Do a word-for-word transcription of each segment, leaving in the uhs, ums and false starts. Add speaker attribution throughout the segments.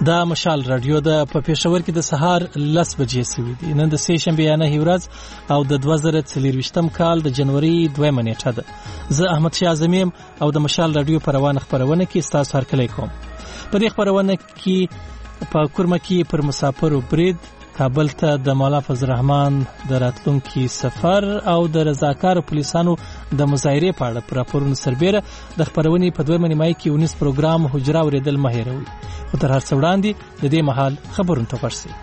Speaker 1: دا مشال رادیو د په پېښور کې د سهار لس بجې سوي دي. نن د سې شنبې نه ورځ او د دوه زره څلرویشتم کال د جنوري دویمه نیټه ده. زه احمد شاه اعظمیم او د مشال رادیو په روانه خپرونه کې ستاسو هرکلی کوم. په دې خپرونه کې په کورمه کې پر مسافرو برید، کابل ته د مولا فضل الرحمن د راتلونکي سفر او د رضاکارو پولیسانو د مظاهرې په اړه پر راپورونو سربیره د خپرونې په دویمه نیمایي کې ونیس پروګرام حجره اورېدل مه هېروئ. خو تر هر څه وړاندې د دې مهال خبرونو ته ورسئ.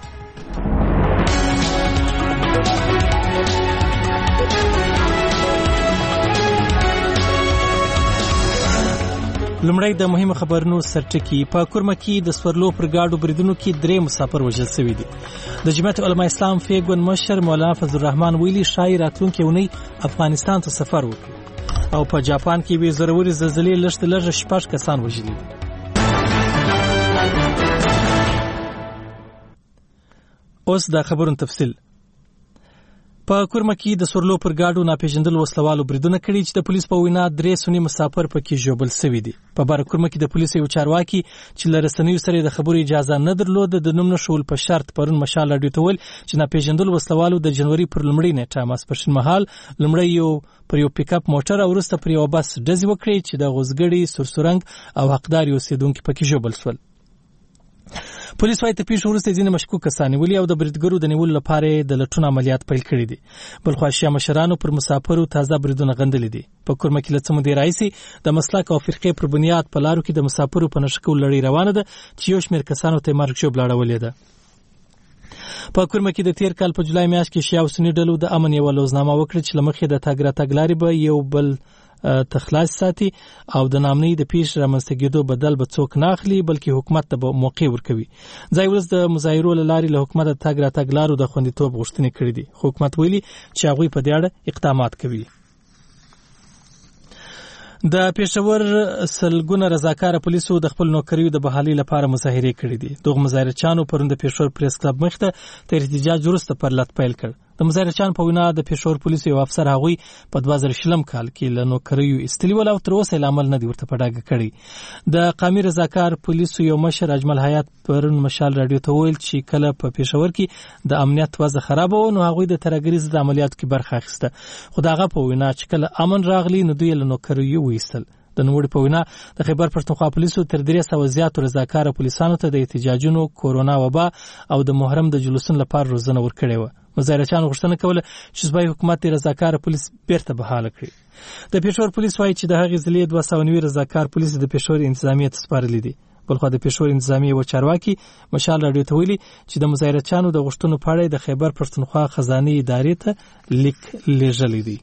Speaker 1: لومړی د مهمو خبرونو سرټکي. په کورمه کې د سورلو پر ګاډو بریدونو کې درې مسافر وژل شوي دي. د جمعیت علماء اسلام فیګون مشر مولانا فضل الرحمن ویلي شاید راتلونکي اونۍ افغانستان ته سفر وکړي. او په جاپان کې وې زوروري زلزلې لږ تر لږه شپږ کسان وژلي دي. اوس د خبرونو تفصیل. په کورمه کې د سورلو پر ګاډو ناپېژندلو وسلوالو بریدونه کړي چې د پولیس په وینا درې سني مسافر پکې ژوبل شوي دي. په باره کورمه کې د پولیس یو چارواکي چې له رسنیو سره د خبرو اجازه نه درلوده د نوم نښول په شرط پرون مشال راډیو ته ویل چې ناپېژندلو وسلوالو د جنوري پر لومړۍ نیټه ماسپښین مهال لومړی یو پر یو پیک اپ موټر او وروسته پر یو بس ډزې وکړې چې د غوزګړي، سرسرنګ او حقدار اوسېدونکي پکې ژوبل شول. پولیس وايي د پیښې وروسته ځینې مشکوک کسان نیولي او د بریدګرو د نیولو لپاره د لټون عملیات پیل کړي دي. بلخوا شیعه مشرانو پر مسافرو تازه بریدونه غندلي دي. په کورمه کې له څه مودې راهیسې د مسلک او فرقې پر بنیاد په لارو کې د مسافرو په نښه کولو لړۍ روانه ده چې یو شمېر کسانو ته مرګ ژوبله اړولې ده. په کورمه کې د تیر کال په جولای میاشت کې شیعه او سني ډلو د امن یوه لوزنامه وکړه چې له مخې د تګ راتګ لارې به یو بل تخلاص ساتي او د نامنۍ د پیښ رامنځته کېدو بدل به څوک نه اخلي بلکې حکومت ته به موقع ورکوي. ځای ورځ د مظاهرو له لارې له حکومت د تګ راتګ لارو د خوندیتوب غوښتنې کړې دي. حکومت ویلي چې هغوی په دې اړه اقدامات کوي. د پېښور سلګونه رضاکاره پولیسو د خپل نوکریو د بحالۍ لپاره مظاهرې کړې دي. دغه مظاهرچیانو پرون د پېښور پریس کلب مخې ته تر احتجاج وروسته پرلط پیل کړ. د مظاهرچیانو په وینا د پېښور پولیسو یو افسر هغوی په دوه زره شلم کال کې له نوکریو ایستلي ول او تر اوسه یې عمل نه دی ورته په ډاګه کړی. د قامي رضاکار پولیسو یو مشر اجمل حیات پرون مشال راډیو ته ویل چې کله په پېښور کې د امنیت وضع خرابه و نو هغوی د ترهګرۍ ضد عملیاتو کې برخه اخیسته. خو د هغه په وینا چې کله امن راغلی نو دوی له نوکریو وایستل. د نوموړي په وینا د خیبر پښتونخوا پولیسو تر درې سوه زیاتو رضاکاره پولیسانو ته د احتجاجونو، کورونا وبا او د محرم د جلوسونو لپاره روزنه ورکړې وه. مظاهرچیانو غوښتنه کوله چې صوبایي حکومت د رضاکاره پولیس بیرته بحاله کړي. د پېښور پولیس وایي چې د هغې ضلعې دوه سوه نوي رضاکار پولیس د پېښور انتظامیې ته سپارلي دي. بلخوا د پېښور انتظامیې یوه چارواکي مشال راډیو ته ویلي چې د مظاهرچیانو د غوښتنو په اړه د خیبر پښتونخوا خزانې ادارې ته لیک لیږلی دی.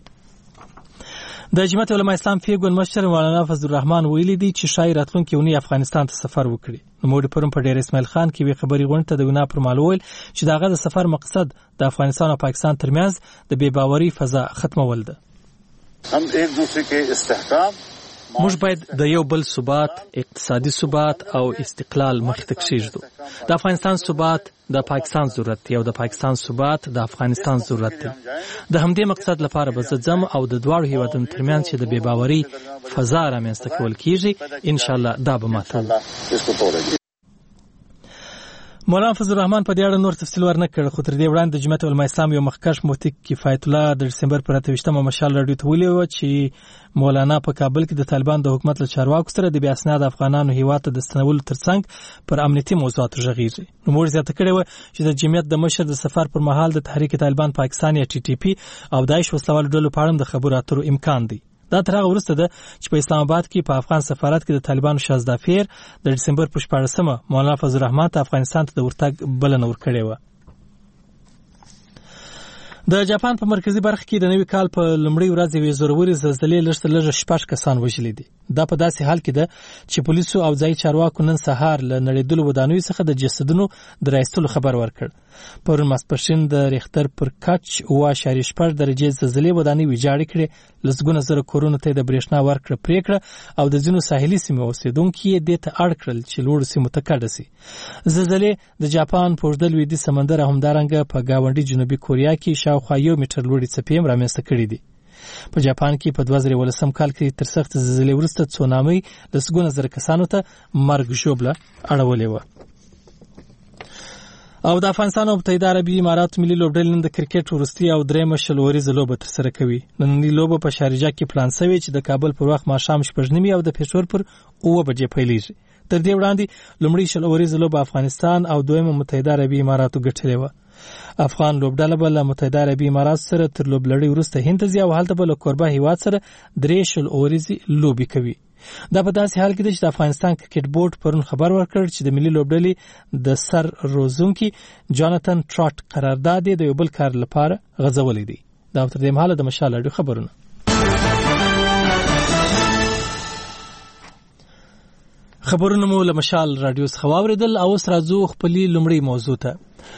Speaker 1: د جمعیت علماء اسلام فیګون مشر مولانا فضل الرحمن ویلي دي چې شاید راتلونکي اونۍ افغانستان ته سفر وکړي. نوموړي پرون په ډیر اسماعیل خان کې وی خبري غونډې ته د وینا پر مهال وویل چې د هغه د سفر مقصد د افغانستان او پاکستان ترمنځ د بې باورۍ فضا ختمول ده.
Speaker 2: هم ایک دوسرے کے استحکام
Speaker 1: موږ باید د یو بل ثبات، اقتصادي ثبات او استقلال مخې ته کښېږدو. د افغانستان ثبات د پاکستان ضرورت دی او د پاکستان ثبات د افغانستان ضرورت دی. د همدې مقصد لپاره به زه ځم او د دواړو هیوادونو ترمنځ چې د بې باورۍ فضا رامنځته کول کېږي انشاءالله دا به ماتوو. مولانا فضل الرحمن په دې اړه نور تفصیل ورنه کړ. خو تر دې وړاندې د جمعیت علماء اسلام یو مخکښ مفتي کفایت الله د ډسمبر پر اته ویشتمه مشال راډیو ته ویلي وه چې مولانا په کابل کې د طالبان د حکومت له چارواکو سره د بې اسناده افغانانو هیواد ته د ستنولو ترڅنګ پر امنیتي موضوعاتو غږیږي. نوموړي زیاته کړې وه چې د جمعیت د مشر د سفر پر مهال د تحریک طالبان پاکستان یا ټي ټي پي او داعش وسلوالو ډلو په اړه د خبرو اترو امکان دی. دا تر هغه وروسته ده چې په اسلام آباد کې په افغان سفارت کې د طالبانو شازده فیر د ډسمبر په شپاړسمه مولانا فضل الرحمن ته افغانستان ته د ورتګ بلنه ورکړې وه. د جاپان په مرکزي برخه کې د نوي کال په لومړۍ ورځ یوې زورورې زلزلې لږ تر لږه شپږ کسان وژلي دي. دا په داسې حال کې ده چې پولیسو او ځایي چارواکو نن سهار له نړېدلو ودانیو څخه د جسدونو د رایستلو خبر ورکړ. پرون ماسپښین د ریختر پر کچ اوه اعشاریه شپږ درجې زلزلې ودانۍ ویجاړې کړې. لسګونه زره کورونو ته د برېښنا ورکړه پرېکړه او د ځینو ساحلي سیمو اوسېدونکي یې دې ته اړ کړل چې لوړو سیمو ته کډه سي. زلزلې د جاپان په اوږده لویدیځ سمندر او همدارنګه په ګاونډي جنوبي کوریا کې شاوخوا یو میټر لوړې څپې هم رامنځته کړي دي. په جاپان کې په دوه زره یولسم کال کې تر سخت زلزلې وروسته تسونامي لسګونه زره کسانو ته مرګ ژوبله اړولې وه. او د افغانستان او متحده عربي اماراتو ملي لوبډلې نن د کرکټ وروستي او درېیمه شل اوریزه لوبه ترسره کوي. نننۍ لوبه په شارجه کې پلان شوې چې د کابل پر وخت ماښام شپږ نیمې او د پېښور پر اوه بجې پیلېږي. تر دې وړاندې لومړی شل اوریزه لوبه افغانستان او دویمه متحده عربي اماراتو ګټلې وه. افغان لوبډله به له متحده عربي اماراتو سره تر لوبلړۍ وروسته هند ته ځي او هلته به له کوربه هیواد سره درې شل اوریزې لوبې کوي. دا په داسې حال کې ده چې د افغانستان کرکټ بورډ پرون خبر ورکړ چې د ملي لوبډلې د سر روزونکي جاناتن ټراټ قرارداد د یو بل کار لپاره غځولی دی. دا تر دې مهاله د مشال راډیو خبرونه. خبرونه مو له مشال راډیو څخه واوریدل او اوس راځو خپلې لومړۍ موضوع ته.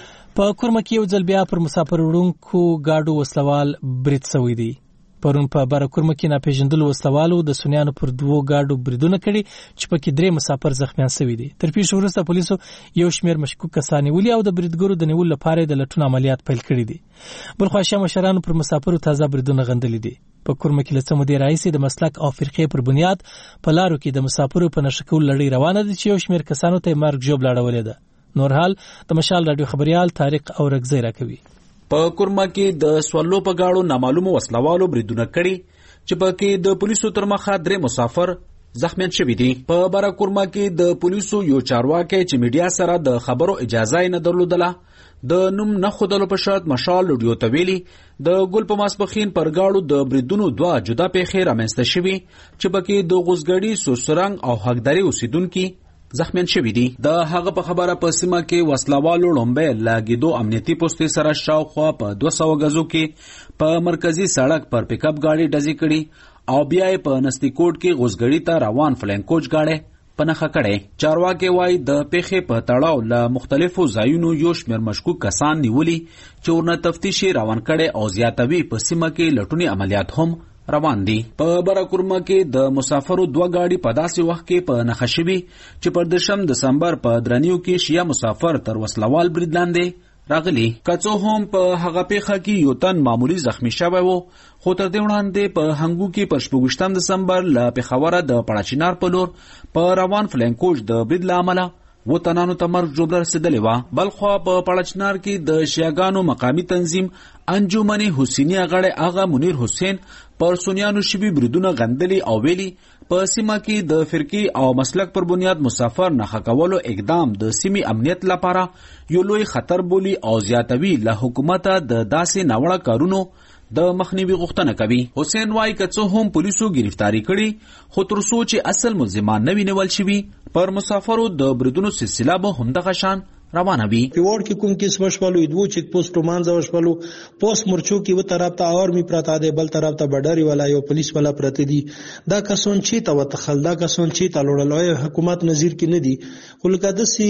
Speaker 1: په کورمه کې یو ځل بیا پر مسافر وړونکو ګاډو وسلوال برید شوی دی. پرون په بره کورمه کې ناپېژندلو وسلوالو د سنیانو پر دوو ګاډو بریدونه کړي چې پکې درې مسافر زخمیان شوي دي. تر پیښې وروسته پولیسو یو شمېر مشکوک کسان نیولي او د بریدګرو د نیولو لپاره د لټون عملیات پیل کړي دي. بل خوا شاه مشرانو پر مسافرو تازه بریدونه غندلي دي. په کورمه کې له څه مودې راهیسې د مسلک او فرقې پر بنیاد په لارو کې د مسافرو په نښه کولو لړۍ روانه ده چې یو شمېر کسانو ته یې مرګ ژوبله اړولې ده. نور حال د مشال راډیو خبريال طارق اورګزی راکوي.
Speaker 3: په کورمه کې د سوالو په گاړو نامعلومو وسلوالو بریدونه کړي چې پکې د پولیسو تر مخه درې مسافر زخمیان شوي دي. په بره کورمه کې د پولیسو یو چارواکي چې میډیا سره د خبرو اجازه نه درلودله د نوم نه خودلو په شرط مشال راډیو ته ویلي د ګل په ماسپخین پر گاړو د بریدونو دوه جدا پیښې رامنځته شوي چې پکې د غوزګړي سوسرنګ او حقداري اوسیدونکي زخمیان شوي دي. د هغه په خبره په سیمه کې وسلوالو لومبې لاګیدو امنیتي پوستې سره شاوخوا په دوه سوه غزو کې په مرکزی سړک پر پیک اپ گاډي ډزې کړي او بیا یې په نستی کوټ کې غوزګړي ته روان فلینکوچ گاډي په نښه کړي. چارواکي وایي د پیښې په تړاو له مختلفو ځایونو یو شمېر مشکوک کسان نیولي چې ورنه تفتیش روان کړي او زیاتوي په سیمه کې لټوني عملیات هم روان دي. په بره کورمه کې د مسافرو دوه گاډي په داسې وخت کې په نښه شوي چې پر دشم دسمبر په درنیو کې شیعه مسافر تر وسلوال برید لاندې راغلي. که څه هم په هغه پیښه کې یو تن معمولی زخمی شوی و، خو تر دې وړاندې په هنګو کې پر شپږویشتم دسمبر له پېښوره د پړاچینار په لور په روان فلینکوچ د برید له امله و تنانو ته مرګ ژوبله رسېدلې وه. بلخوا په پړاچینار کې د شیعهګانو مقامي تنظیم انجمن حسینیه غړی آغا منیر حسین پر سنیانو شوي بریدونه غندلي او ویلي په سیمه کې د فرقې او مسلک پر بنیاد مسافر نښه کولو اقدام د سیمې امنیت لپاره یو لوی خطر بولي او زیاتوي له حکومته د داسې ناوړه کارونو د مخنیوي غوښتنه کوي. حسین وایي که څه هم پولیسو گرفتاری کړي خو تر څو چې اصل ملزمان نه وي نیول شوي پر مسافرو د بریدونو سلسله به همدغه شان روانه وي.
Speaker 4: پیوړ کې کوم کیس وشپلو دوه چیک پوسټ مانځ وشپلو پوسټ مرچو کې و طرف ته اور می پراته ده، بل طرف ته بډاری ولا یو پولیس ولا پراته دي. دا کسون چې تا وتخل دا کسون چې تا لوړلوي حکومت نظیر کې نه دي. خو لکه د سي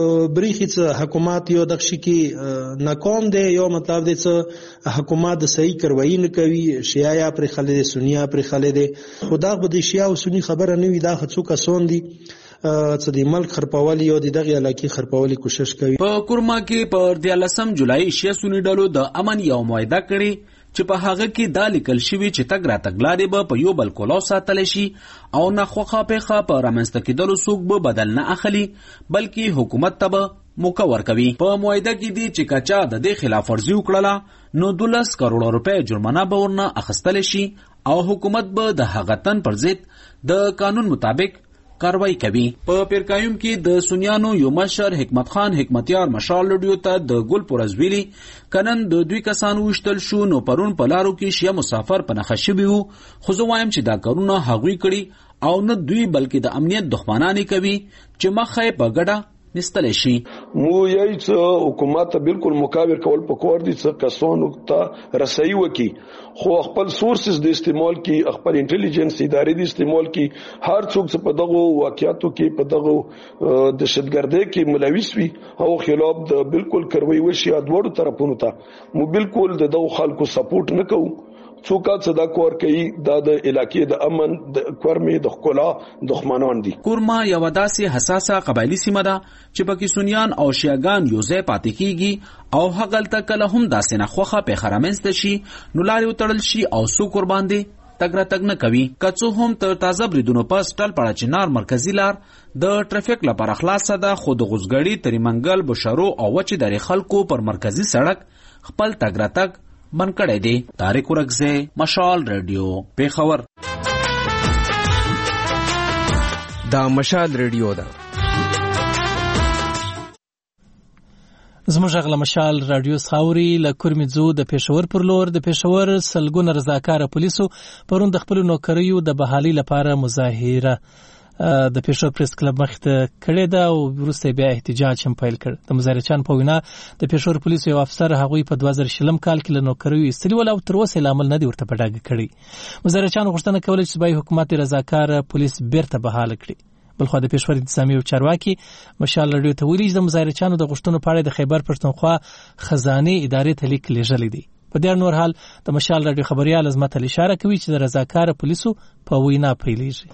Speaker 4: بریخي حکومت یو دغشي کې ناکام دي، یو مطلب دي چې حکومت د صحیح کاروایی نه کوي. شیعه پر خلید سنیه پر خلید خدا به د شیعه او سنی خبره نه وي. دا څو کسون دي چې د ملک خرپولي او د دغه علاقې خرپولي کوشش کوي.
Speaker 3: په کورما کې پر دیارلسم جولای شیعه سنی ډلو د امن یو معاهده کړي چې په هغه کې دا لیکل شوی چې تګ را تګلارې به په یو بل کولو ساتل شي او نه خوخه پیخه په رامنځته کېدلو څوک به بدل نه اخلي بلکې حکومت ته به موقع ورکوي. په معاهده کې دي چې کچا د دې خلاف ورزي وکړه نو دولس کروڑ روپے جرمانه به ورنه اخیستل شي او حکومت به د هغه تن پر ضد د قانون مطابق کاروایی کوي. په پیرکایم کې د سنیانو یو مشر حکمت خان حکمتیار مشال لډیو ته د ګل پرزویلی کنن د دوی کسانو وشتل شو نو پرون په لارو کې شیعه مسافر په نښه شوي وو. خو زه وایم چې دا کارونه هغوی کړي او نه دوی بلکې د امنیت دښمنان کوي چې مخه په ګډه نستلی شي.
Speaker 5: مو یای چې حکومت ته بالکل مقابل کول پکور دي چې کسانو ته رسایي وکي خو خپل سورسز د استعمال کی خپل انټيليجنس ادارې د استعمال کی هر څوک چې په دغه واقعیتو کې په دغه دهشتګردۍ کې ملوث وي او خلاف د بالکل کاروي وشي دوړو طرفونو ته مو بالکل د دغه خلکو سپورټ نه کوو. څوک چې دا کور کوي دا د علاقې د امن د کورمې د خلا دښمنان دي.
Speaker 3: کورما یو داسې حساسه قبایلی سیمه ده چې پکې سنیان او شیعاګان یو ځای پاتې کیږي او هغلته کله هم داسې نه خوخه په خرمنست شي نو لارې وتړل شي او څوک ور باندې تګ راتګ نه کوي. که څه هم تر تازه بریدونو پس ټلپړه چنار مرکزي لار د ټرافیک لپاره خلاصه ده، خو د غوزګړي، تریمنګل، بشارو او وچې درې خلکو پر مرکزي سړک خپل تګ راتګ بند کړی دی. طارق ورکزی، مشال رادیو، پیښور.
Speaker 6: دا مشال رادیو ده.
Speaker 1: زموږ غږ له مشال رادیو څخه اوري. له کورمځو د پېښور پر لور د پېښور سلګونه رضاکاره پولیسو پرون د خپلو نوکریو د بحالۍ لپاره مظاهره د پېښور پریس کلب مخې ته کړې ده او وروسته بیا احتجاج هم پیل کړ. د مظاهرچیانو په وینا د پېښور پولیسو یو افسر هغوی په دوه زره شلم کال کې له نوکریو ایستلي ول او تر اوسه یې عمل نه دی ورته په ډاګه کړی. مظاهرچیانو غوښتنه کوله چې صوبایي حکومت رضاکاره پولیس بیرته بحاله کړي. بلخوا د پېښور انتظامي او چارواکي مشال رادیو ته ویلي چې د مظاهرچیانو د غوښتنو په اړه د خیبر پښتونخوا خزانې ادارې ته لیک لیږلی دی. په دې نور حال د مشال رادیو خبريال عظمت علي اشاره کوي چې د رضاکاره پولیسو په وینا پیلېږي.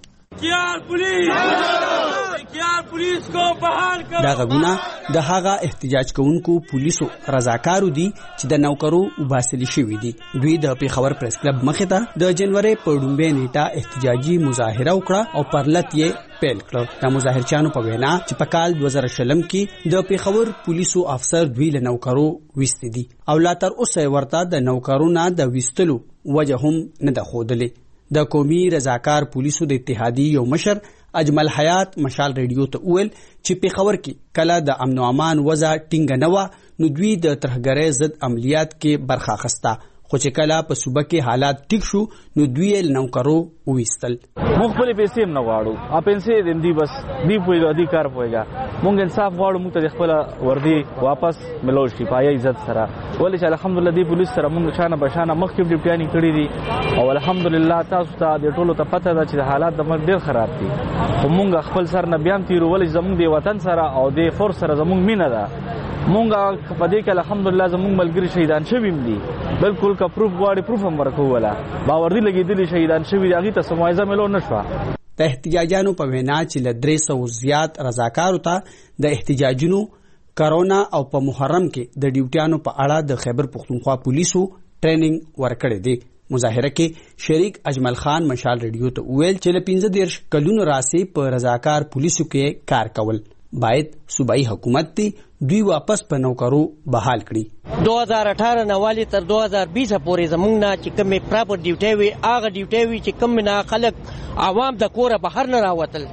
Speaker 7: دا غږونه د هغه احتجاج کوونکو پولیسو رضاکارو دي چې د نوکرو وباسلي شوي دي. دوی د پیښور پریس کلب مخې ته د جنوري په لومړۍ نیټه احتجاجي مظاهره وکړه او پرلت یې پیل کړ. د مظاهرچیانو په وینا چې په کال دوه زره شلم کې د پیښور پولیسو افسر دوی له نوکرو ویستي دي او لا تر اوسه ورته د نوکرو نه د ویستلو وجه هم نه ده ښودلې. د قومي رضاکار پولیسو د اتحادیې یو مشر اجمل حیات مشال رادیو ته وویل چې پیښور کې کله د امن او امان وضع ټینګه نه وه نو دوی د ترهګرۍ ضد عملیات کې برخه اخیسته، خو چې کله په صوبه کې حالات ټیک شو نو دوی یې له نوکرو وویستل.
Speaker 8: موږ خپلې پیسې هم نه غواړو، ا پیسې دې دی بس دی پوهېږي دی کار پوهېږي. موږ انصاف غواړو، موږ ته د خپله وردي واپس ملو شي په عزت سره. ولې چې الحمدلله دې پولیس سره موږ شانه بشانه مخکې ډیوټیانې کړي دي او الحمدلله تاسو ته د ټولو ته پته ده چې حالات د ملک ډېر خراب دي. خو موږ خپل سر نه بیا هم تېرو، ولې چې زموږ د وطن سره او د فورس سره زموږ مینه ده. مونږ په دې کې الحمدلله زموږ ملګري شهیدان شوي هم دي. بالکل که پروف غواړي پروف هم ورکوله، باوردي لګېدلي شهیدان شوي دي، هغې ته څه معاوضه میلو نه شوه.
Speaker 7: د احتجاجانو په وینا چې له درې سوو زیات رضاکارو ته د احتجاجونو، کرونا او په محرم کې د ډیوټیانو په اړه د خیبر پښتونخوا پولیسو ټریننګ ورکړی دی. مظاهره کې شریک اجمل خان مشال رادیو ته وویل چې له پنځه دېرش کلونو راهیسې په رضاکار پولیسو کې کار کول، باید صوبایي حکومت دی دوی واپس په نوکرو بحال کړي.
Speaker 9: دو ہزار اٹھارہ نوالی تر دو ہزار بیس پورې زمونږ نه چې کومې پراپر ډیوټۍ وي هغه ډیوټۍ وي چې کوم نه خلک عوام د کوره بهر نه راوتل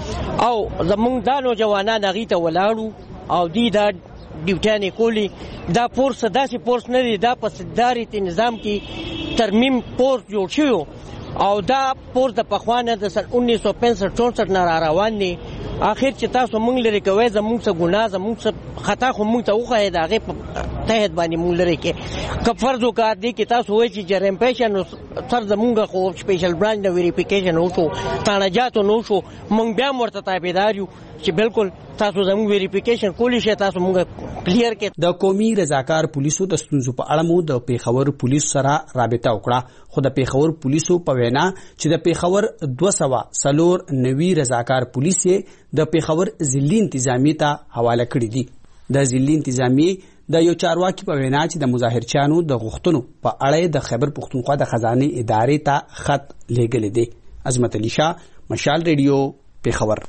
Speaker 9: او زمونږ دا نوجوانان هغې ته ولاړو او دوی دا ډیوټیانې کولي. دا پورس داسې پورس نه دی، دا په صدارت نظام کې ترمیم پورس جوړ شوی او دا پورس د پخوا نه د سن انیس سو پینسټ چونسټ نه را روان دی. آخر چې تاسو مونږ لري کوئ زمونږ څه ګناه زمونږ څه خطا خو مونږ ته وښایې د هغې په تحت باندې مونږ لري کې که فرض وکړه دې کې تاسو وایئ چې جرم پیشه نو سر زمونږ خو سپیشل برانچ نه ویریفیکیشن وشو، تانجاتو نه وشو، مونږ بیا هم ورته تابعدار یو چې بالکل تاسو زموږ ویریفیکیشن کولی شئ، تاسو مونږ کلیر کړئ.
Speaker 7: د قومي رضاکار پولیسو د ستونزو په اړه مو د پیښور پولیسو سره رابطه وکړه، خو د پیښور پولیسو په وینا چې د پیښور دوه سوه څلور نوي رضاکار پولیس یې د پیښور ضلعي انتظامیې ته حواله کړي دي. د ضلعي انتظامیې د یو چارواکي په وینا چې د مظاهرچیانو د غوښتنو په اړه د خیبر پښتونخوا د خزانې ادارې ته خط لیږلی دی. عظمت علي شاه، مشال رادیو، پیښور.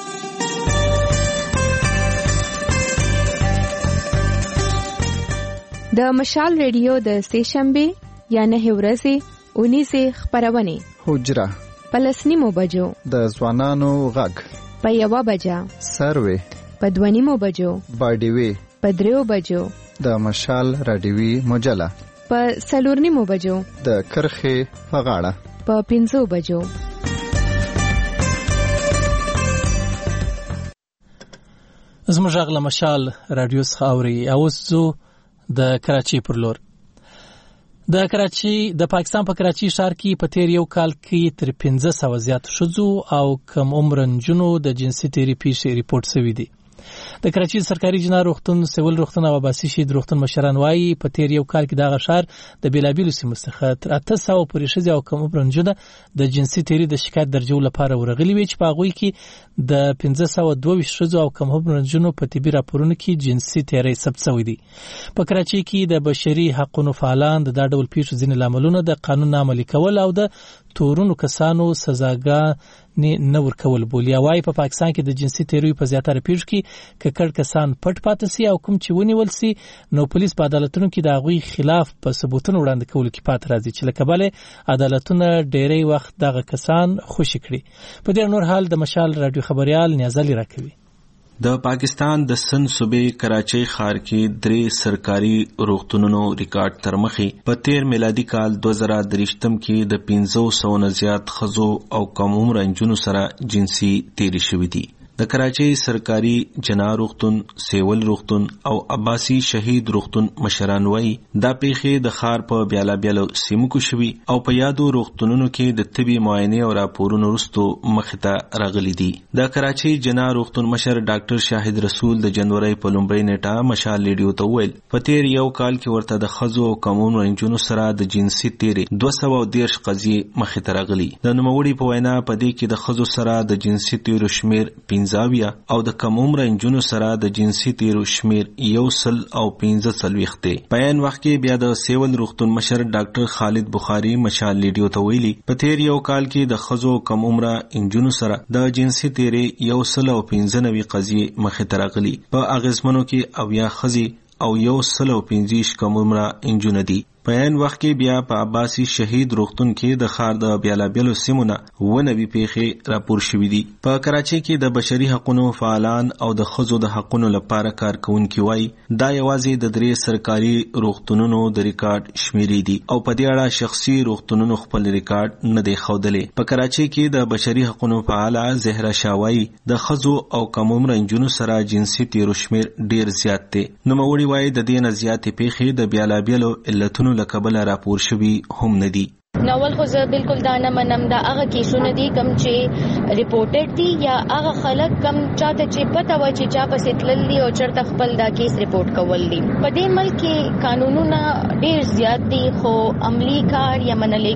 Speaker 10: د مشال رادیو د سه شنبه یا نه ورځې اونیسه خبرونه
Speaker 11: حجره
Speaker 10: پلسنیمو بجو
Speaker 11: د ځوانانو غږ
Speaker 10: په یوه بجه
Speaker 11: سروي
Speaker 10: په دوانیمو بجو
Speaker 11: باډیوي
Speaker 10: په دریو بجو
Speaker 11: د مشال رادیوي مجله
Speaker 10: په سلورنیمو بجو
Speaker 11: د کرخه په غاړه
Speaker 10: په پنځو بجو.
Speaker 1: زموږ غږ له مشال رادیو څخه اوري. اوس زو د کراچۍ پر لور. د کراچۍ د پاکستان په کراچۍ ښار کې په تیر یو کال کې تر پنځه سوه زیات ښځو او کم عمر نجونو د جنسي تیري پیښې ریپورټ شوي دي. د کراچۍ سرکاري جنا روغتون، سیول روغتون او عباسي شهید روغتون مشران وایي په تیر یو کال کې دغه ښار د بیلابیلو سیمو څخه تر اته سوه پورې ښځې او کم عمر نجونه د جنسي تیري د شکایت درجو لپاره ورغلي وي چې په هغوی کې د پنځه سوه دوه ویشت ښځو او کم عمر نجونو په طبي راپورونو کې جنسي تیری ثبت شوی دی. په کراچۍ کې د بشري حقوقو فعالان د دا ډول پیښو ځینې لاملونه د قانون نه عملي کول او د تورونو کسانو سزاګانې نه ورکول بولي. وايي په پاکستان کې د جنسي تیروي په زیاتره پیښو کې ککړ کسان پټ پاتې سي او کوم چې ونیول سي نو پولیس په عدالتونو کې د هغوی خلاف په ثبوتونو وړاندې کولو کې پاتې راځي چې له کبله عدالتونه ډېری وخت دغه کسان خوشي کړي. په دې نور حال د مشال رادیو خبريال نیازلی راکوي.
Speaker 12: د پاکستان د سن صوبې کراچۍ ښار کې درې سرکاري روغتونونو ریکارډ تر مخې په تیر میلادي کال دوه زره درېشتم کې د پنځه سوه نه زیات ښځو او کم عمره نجونو سره جنسي تیری شوې دي. د کراچۍ سرکاري جنا روغتون، سیول روغتون او عباسي شهید روغتون مشران وایي دا پیښې د ښار په بیالا بیالو سیمو کې شوي او په یادو روغتونونو کې د طبي معاینې او راپورونو وروسته مخې ته راغلي دي. د کراچۍ جنا روغتون مشر ډاکټر شاهد رسول د جنوري په لومړۍ نیټه مشال ریډیو ته وویل په تیر یو کال کې ورته د ښځو او کم عمره نجونو سره د جنسي تیرې دوه سوه او دېرش قضیې مخې ته راغلي. د نوموړي په وینا په دې کې د ښځو سره د جنسي تیرو شمېر زاویه او د کم عمره نجونو سره د جنسي تیرو شمیر یو سل او پنځه څلوېښت دی. په عین وخت کې بیا د سیول روغتون مشر ډاکټر خالد بخاري مشال ریډیو ته ویلي په تیر یو کال کې د ښځو کم عمره نجونو سره د جنسي تیرې یو سل او پنځه نوي قضیې مخې ته راغلي. په اغیزمنو کې اویا ښځې او یو سل او پنځه کم عمره نجونه دي. په عین وخت کې بیا په عباسي شهید روغتون کې د ښار د بیلابیلو سیمو نه اووه نوي پیښې راپور شوي دي. په کراچۍ کې د بشري حقونو فعالان او د ښځو د حقونو لپاره کار کوونکي وایي دا یوازې د درې سرکاري روغتونونو د ریکارډ شمیرې دي او په دې اړه شخصي روغتونونو خپل ریکارډ نه دی ښودلی. په کراچۍ کې د بشري حقونو فعاله زهرا شاه وایي د ښځو او کم عمره نجونو سره جنسي تیرو شمیر ډیر زیات دی. نوموړي وایي د دې نه زیاتې پیښې د بیلابیلو علتونو له کبله راپور شوي هم نه دي.
Speaker 13: ناول خو زه بالکل دا نه منم دا هغه کیسونه دي کم چې ریپورټډ دي یا هغه خلک کم چاته چې پته و چې چا پسې تللی او چرته خپل دا کیس ریپورټ کول دي. په دې ملک کې قانونونه ډیر زیات دي خو عملی کار یا منل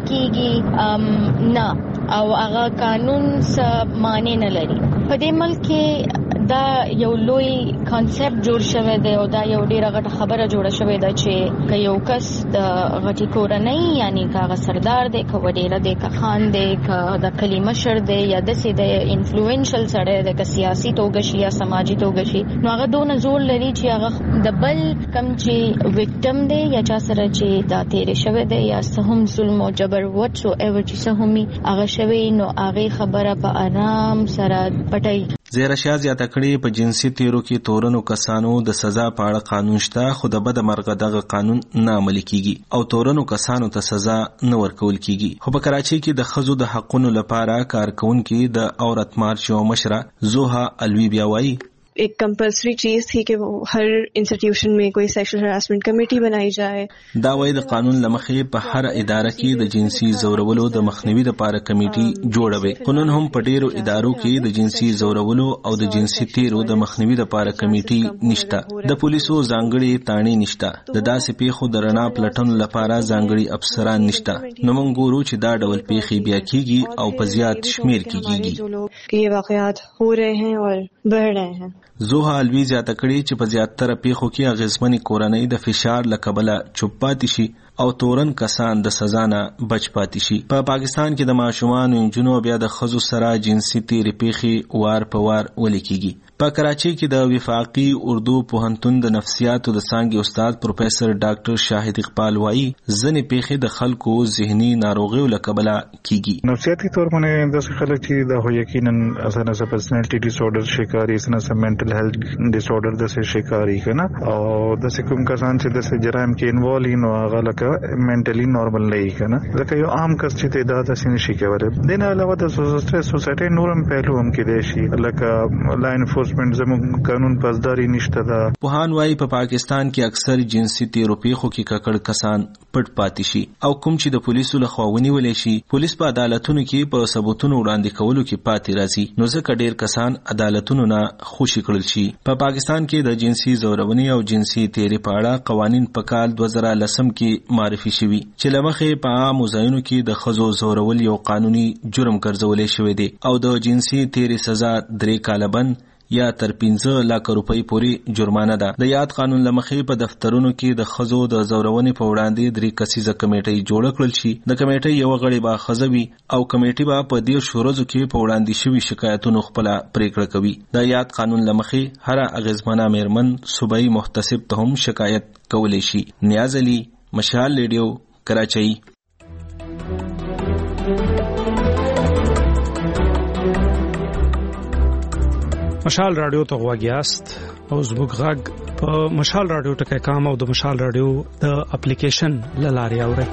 Speaker 13: کېږي نه او هغه قانون څه معنی نه لري. په دې ملک کې دا یو لوی کانسپټ جوړ شوی دی او دا یو ډیره غټه خبره جوړه شوې ده چې که یو کس د غټي کورنۍ یعنی که هغه سردار دی که وډیره دی که خان دی که د کلي مشر دی یا داسې د انفلوئنشل سړی دی که سیاسي توګه شي یا سماجي توګه شي نو هغه دونه زور لري چې هغه د بل کم چې وکټم دی یا چا سره چې دا تیرې شوی دی یا څه هم ظلم او جبر وټس او ایور چې څه هم هغه شوی نو هغې خبره په آرام سره پټوي.
Speaker 12: زهرا شاه زیاته کړې په جنسي تیرو کې تورنو کسانو د سزا په اړه قانون شته خو د بد مرغه دغه قانون نه عملي کیږي او تورنو کسانو ته سزا نه ورکول کیږي. خو په کراچۍ کې د ښځو د حقونو لپاره کارکونکي د عورت مارچ او مشره زوها الوی بیا وایي
Speaker 14: एक कंपल्सरी चीज थी कि हर इंस्टीट्यूशन में कोई सेक्सुअल हरासमेंट कमेटी बनाई जाए.
Speaker 12: دا وایي د قانون لمخې په هر اداره کې د جنسي زورولو د مخنیوي لپاره کمیټي جوړوي. قانون هم په ډیرو ادارو کې د جنسي زورولو او د جنسي تیرو د مخنیوي لپاره کمیټي نشته. د پولیسو ځانګړي تاڼي نشته. د داسې پیښو د رڼا پلټنو لپاره ځانګړي افسران نشته. نو موږ ګورو چې دا ډول پیښې بیا کیږي او په زیات شمیر کې کیږي.
Speaker 14: یہ واقعات ہو رہے ہیں اور بڑھ رہے ہیں.
Speaker 12: زوها الوی زیاته کړي چې په زیاتره پیښو کې اغیزمنې کورنۍ د فشار له کبله چوپ پاتې شي او تورن کسان د سزا نه بچ پاتې شي. په پا پاکستان کې د ماشومانو نجونو بیا د ښځو سره جنسي تیرې پیښې وار په وار ولیکيږي. په کراچۍ کې د وفاقي اردو پوهنتون د نفسیاتو د څانګې استاد پروفیسر ډاکټر شاهد اقبال وایي ځینې پیښې د خلکو ذهني ناروغیو له کبله کیږي.
Speaker 15: نفسیاتي طور باندې داسې خلک چې دا یقینا اسانه سره پرسنالټي ډیس آرډر شکاري اسانه سره منټل هیلث ډیس آرډر داسې شکاري کنه او داسې کوم کسان چې داسې جرایم کې انوالو نو هغه لکه منټلی نارمل نه وي کنه ځکه یو عام کس چې تعداد اسینه شي کوي. دین علاوه د سوسایټي نورم پهلو هم کې دی شي لکه لاین انفورسمنت زموږ قانون پاسداري نشته ده.
Speaker 12: پوهان وايي په پاکستان کې اکثر جنسي تیرو پیښو کې ککړ کسان پټ پاتې شي او کوم چې د پولیسو لخوا ونیول شي پولیس په عدالتونو کې په ثبوتونو وړاندې کولو کې پاتې راځي نو ځکه ډیر کسان عدالتونو نه خوشي کړل شي. په پاکستان کې د جنسي زورونې او جنسي تیرې په اړه قوانین په کال دوه زره لسم کې معرفي شوي چې لمخې په عامو ځایونو کې د ښځو زورول یو قانوني جرم ګرځولې شوی دی او د جنسي تیرې سزا درې کاله بند یا تر پنځه لک روپۍ پورې جرمانه ده. د یاد قانون لمخې په دفترونو کې د ښځو د زورونې په وړاندې درې کسیزه کمیټۍ جوړه کړل شي. د کمیټۍ یو غړی به ښځه وي او کمیټې به په دېرشو ورځو کې په وړاندې شوي شکایتونو خپله پریکړه کوي. د یاد قانون لمخې هره اغیزمنه میرمن صوبایي محتسب ته هم شکایت کولی شي. نیاز علي، مشال ریډیو، کراچۍ.
Speaker 16: مشال رادیو ته غواګیاست او زموږ غږ په مشال رادیو ټکی کام او د مشال رادیو د اپلیکیشن لارې اورئ.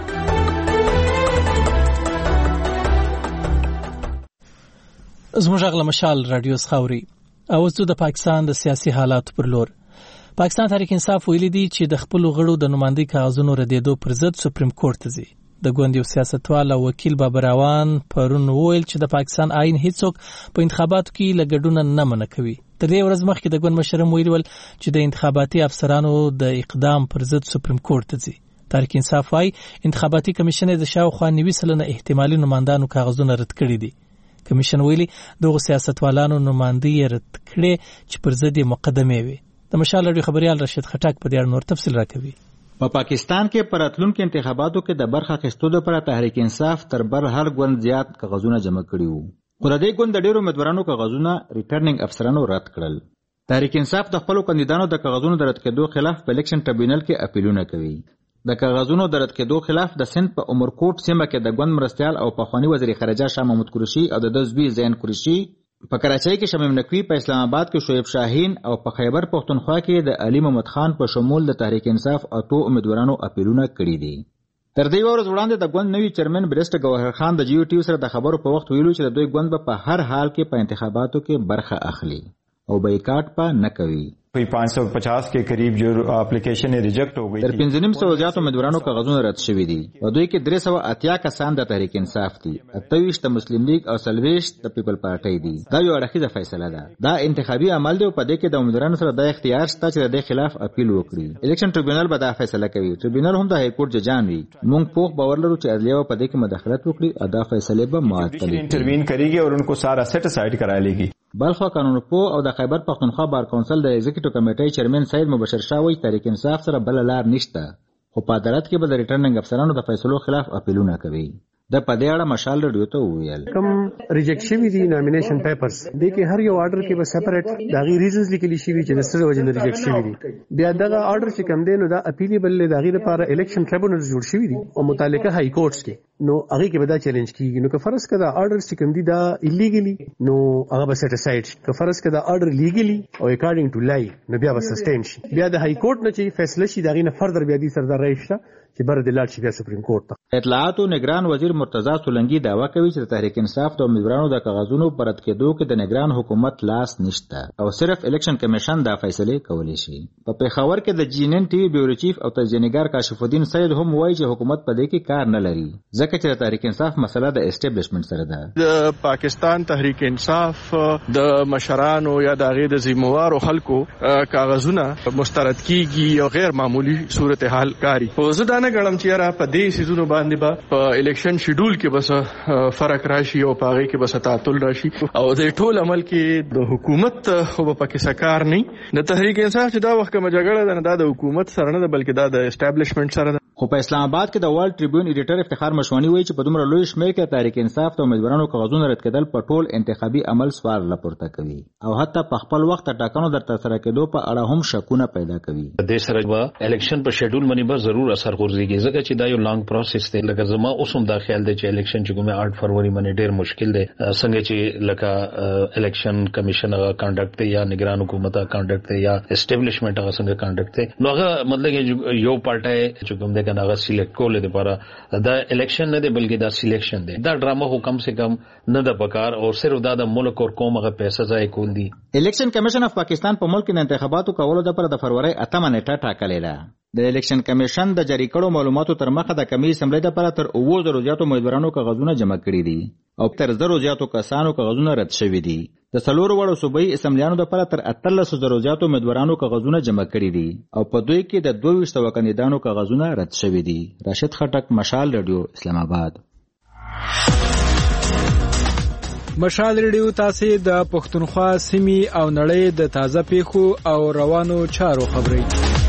Speaker 1: زموږ غږ له مشال رادیو څخه اورئ. اوس د پاکستان د سیاسي حالاتو پر لور. پاکستان تحریک انصاف ویلي دی چې د خپلو غړو د نمایندګۍ کاغذونو ردېدو پر ضد سپریم کورټ ته ځي. د ګوند یو سیاستوال او وکیل بابر اعوان پرون وویل چې د پاکستان آئین هیڅوک په انتخاباتو کې له ګډون نه منع کوي. تر دې ورځ مخکې د ګوند مشر ویلي ول چې د انتخاباتي افسرانو د اقدام پر ضد سپریم کورټ ته ځي. تحریک انصاف وايي انتخاباتي کمیشن د شاوخوا نوي سلنه احتمالي نمایندانو کاغذونه رد کړي دي. کمیشن ویلي دغه سیاستوالانو نمایندګي رد کړي چې پر ضد یې مقدمه وي. د مشال رادیو خبريال رشید خټک په دې اړه نور تفصیل راکوي.
Speaker 17: په پا پاکستان کې پر راتلونکو انتخاباتو کې د برخه اخیستو لپاره تحریک انصاف تر بر هر ګوند زیات کاغذونه جمع کړي وو. خو د دې ګوند د ډیرو امیدوارانو کاغذونه ریټرنینګ افسرانو رد کړل. تحریک انصاف د خپلو کاندیدانو د کاغذونو د رد کېدو خلاف په الیکشن ټریبیونل کې اپیلونه کوي. د کاغذونو د رد کېدو خلاف د سند په عمرکوټ سیمه کې د ګوند مرستیال او پخوانی وزیر خارجه شاه محمود قریشي او د دزوی زین قریشي، په کراچۍ کې شمیم نقوی، په اسلام آباد کې شعیب شاهین او په خیبر پختونخوا کې د علي محمد خان په شمول د تحریک انصاف اتو امیدوارانو اپیلونه کړي دي. تر دې ورځ وړاندې د ګوند نوی چیرمن بریسټ ګوهر خان د جیو ټي سره د خبرو په وخت ویلو چې د دوی ګوند په هر حال کې په انتخاباتو کې برخه اخلي او بایکاټ په نه کوي.
Speaker 18: کوئی پانچ سو پچاس کے قریب جو اپلیکیشن ریجیکٹ ہو گئی.
Speaker 17: تر پنځه نیم سوه زیاتو امیدوارانو کاغذونه رد شوي دي. په دوی کې درې سوه اتیا کسان د تحریک انصاف دي، اته ویشت د مسلم لیگ او څلوېښت د پیپل پارټۍ دي. دا یو اړخیزه فیصله ده. دا انتخابي عمل دی او په دې کې د امیدوارانو سره د اختیار شته چې د دې خلاف اپیل وکړي. الیکشن ټریبیونل به دا فیصله کوي. ټریبیونل هم د های کورټ ججان وي. موږ پوخ باور لرو چې عدلیه په دې کې مداخلت وکړي او دا فیصله به معطل
Speaker 18: انټروین کوي او ان کو سارا سیټ اسائیډ کرا لېږي.
Speaker 17: بلخوا قانون پو او د خیبر پختونخوا بار کونسل د ایگزیکټیو کمیټې چیرمن سید مبشر شاه وایي تحریک انصاف سره بل لار نشته، خو په عدالت کې به د ریټرنینګ افسرانو د فیصلو خلاف اپیلونه کوي. د په دې اړه مشال رادیو ته وویل
Speaker 19: کوم ریجیکټ شوی دي نامینیشن پیپرز د کې هر یو آرډر کې به سپریټ دا غي ریزنز لیکلي شوی چې د څه وجه نه ریجیکټ شوی دي. بیا دا آرډر چې کم دی نو دا اپیلیبل دا غي لپاره الیکشن ټریبیونل جوړ شوی دي او متعلقه های کورټس کې نو هغه کې به دا چیلنج کیږي. نو که فرض کړه آرډر چې کم دي دا ایلیګلی نو هغه به سیټ اسایډ، که فرض کړه آرډر لیګلی او اکارډینګ ټو لای نو بیا به سسټین شي. بیا د های کورټ نه چې فیصله شي دا غي نه فردر بیا دي سردار راشته چې بر د لاړ شي بیا سپریم کورټ ته.
Speaker 17: اطلاعات او نگران وزیر مرتضی سولنګي دعوا کوي چې د تحریک انصاف د امیدوارانو د کاغذونو پر رد کېدو کې د نگران حکومت لاس نشته او صرف الیکشن کمیشن دا فیصله کولی شي. په پیښور کې د جی ان ان ټي وی بیورو چیف او تجزیه‌نګار کاشف الدین سید هم وایي چې حکومت په دې کې کار نه لري ځکه چې د تحریک انصاف مسله د اسټابلیشمنت سره ده.
Speaker 20: د پاکستان تحریک انصاف د مشرانو یا د غیر د ذمہوارو خلکو کاغذونه مسترد کیږي او غیر معمولی صورتحال کاری. په زه نه غړم چې را په دې سيزونو باندې با په الیکشن شیډول کې بس فرق راشي او پاغه کې بس تعطل راشي او د ټول عمل کې د حکومت خو په کې سکار نه د تحریک انصاف چې دا وخت کوم جګړه ده د حکومت سره نه بلکې دا د اسټابلیشمنت سره ده.
Speaker 17: خو په اسلام آباد کې د ورلد ټریبیون ایډیټر افتخار مشوانی وایي چې په دومره لوی شمېر کې تحریک انصاف ته امیدوارانو کاغذونه رد کېدل په ټول انتخابي عمل سوال راپورته کوي او حتی په خپل وخت ټاکنو در ترسره کېدو په اړه هم شکونه پیدا کوي.
Speaker 21: د سره به الیکشن په شیډول باندې به ضرور اثر غورځيږي ځکه چې دا یو لانګ پروسس دی. لکه زما اوس هم دا خیال دی چې الیکشن چې کومه آټ فروری باندې ډېر مشکل دی څنګه چې لکه الیکشن کمیشن هغه کانډکټ دی یا نگران حکومت کانډکټ دی یا اسټابلیشمنت هغه څنګه کانډکټ دی نو هغه مطلب یو پارټي چې کوم دی کنه هغه سلیکټ کول دي پر دا الیکشن نه دی بلکې دا سلیکشن دی. دا ډرامه هو کم سے کم نه د پکار او صرف دا د ملک او قوم هغه پیسې ځای کول دي.
Speaker 17: الیکشن کمیشن اف پاکستان په ملک کې انتخاباتو کولو لپاره د فروری اتمه نیټه ټاکلې ده. د الیکشن کمیشن د جاری کړو معلوماتو تر مخه د کمی اسمبلی لپاره تر اووه زره زیاتو امیدوارانو کاغذونه جمع کړي دي او تر زرو زیاتو کسانو کاغذونه رد شوي دي. د څلورو وړو صوبایي اسمبلیانو لپاره تر اتلس زره زیاتو امیدوارانو کاغذونه جمع کړي دي او په دوی کې د دوه ویشت سوه کاندیدانو کاغذونه رد شوي دي. راشد خټک، مشال رادیو، اسلام آباد.
Speaker 2: مشال ریډیو تاسو د پښتونخوا سیمې او نړۍ د تازه پیښو او روانو چارو خبري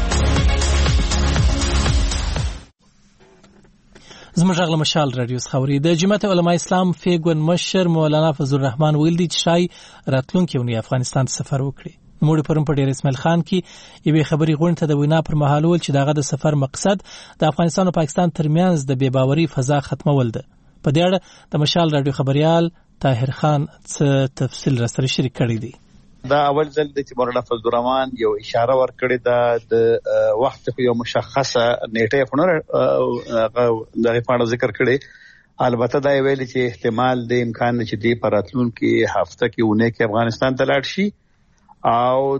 Speaker 1: زموږ غل مشال رادیو خبري د جماعت علماء اسلام فیګون مشر مولانا فضل الرحمن ویل دي چې شای راتلونکي ونی افغانستان سفر وکړي. موږ پرم په ډیر اسماعیل خان کې یوې خبري غونډه د وینا پر مهال ول چې دغه د سفر مقصد د افغانستان او پاکستان ترمنځ د بې باوري فضا ختمول ده. په دې اړه د مشال رادیو خبريال طاهر خان څه تفصیل را سره شریک کړی دی.
Speaker 22: دا اول ځل چې مولانا فضل الرحمن یو اشاره ورکړې ده د وخت په یو مشخصه نیټه خنور د غفانه ذکر کړي. البته دا ویل چې احتمال د امکان چې دی پراتلون کې هفته کې ونه کې افغانستان ته لاړ شي او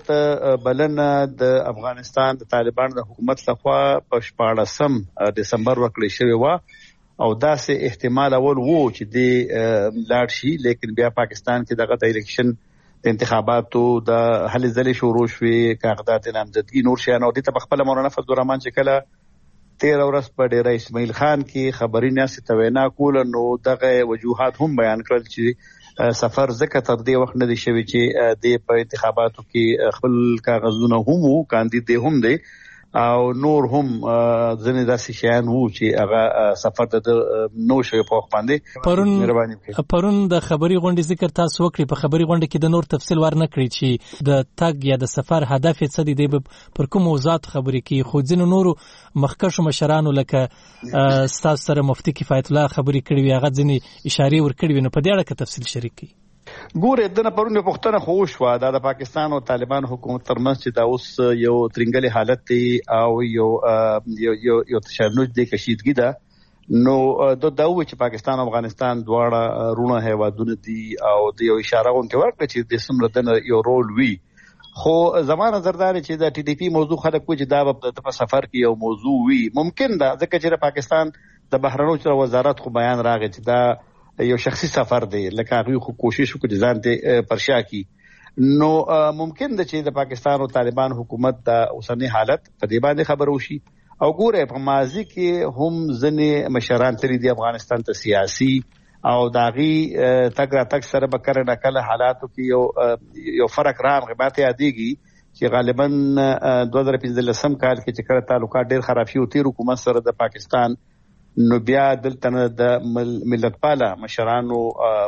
Speaker 22: د بلنه د افغانستان د طالبان د حکومت لخوا په شپاړسم دسمبر ورکړل شوی و او دا سه احتمال اول وو چې دی لاړ شي، لیکن بیا پاکستان کې دغه د الیکشن د انتخاباتو د هلې ځلې شروع شوې، کاغذات نامزدګي نور شي نو د ته خپل مولانا فضل الرحمن چې کله تیر ورځ په ډیره اسماعیل خان کې خبري ناسي توینا کول نو دغه وجوهات هم بیان کړل چې سفر زکه تر دې وخت نه دی شوی چې د په انتخاباتو کې خپل کاغذونه هم وو کاندید هم دی او نور هم ځنې داسې شیان وو چې هغه سفر د نو شوی په وخت باندې
Speaker 1: پرون پرون د خبري غونډې ذکر تاسو وکړي. په خبري غونډه کې د نور تفصیل ورنه کړی چې د تګ یا د سفر هدف څه دی د پر کوم موضوعات خبري کې خو ځینو نورو مخکښو مشرانو لکه استاد سره مفتي کفایت الله خبري کړي وي، هغه ځینې اشاره ور کړی وي. نو په دې اړه کې تفصیل شریک کړي.
Speaker 22: ګوره دنه پرونه پښتنه خو شو دا د پاکستان او طالبان حکومت ترمنځ چې دا اوس یو ترنګلي حالت دی او یو یو یو تشنج دی کشیدګي ده نو د داوه چې پاکستان او افغانستان دواړه رونه هیوادونه دي او د یو اشاره غونډه ورکړه چې د سمره دنه یو رول وی. خو زمانه نظردار چې د ټي ډي پی موضوع خلک کوی چې دا په سفر کې یو موضوع وی ممکن ده ځکه چې پاکستان د بهرنیو چارو وزارت خو بیان راغی چې دا یو شخصي سفر دی لکه هغه خو کوشش وکړي ځان ته پرشا کی نو ممکن ده چې د پاکستان او طالبان حکومت د اوسنی حالت په دې باندې خبر وشي او ګوره په ماضي کې هم ځنې مشران تری دی افغانستان ته سیاسي او داغي تګ را تک سره به کړه نکله حالاتو کې یو یو فرق راغی ماته یادېږي چې غالبا دوه هزار پنځلسم کال کې چې کړه تعلقات ډېر خراب شي او تیر حکومت سره د پاکستان نو بیا دلته د ملت پاله مشرانو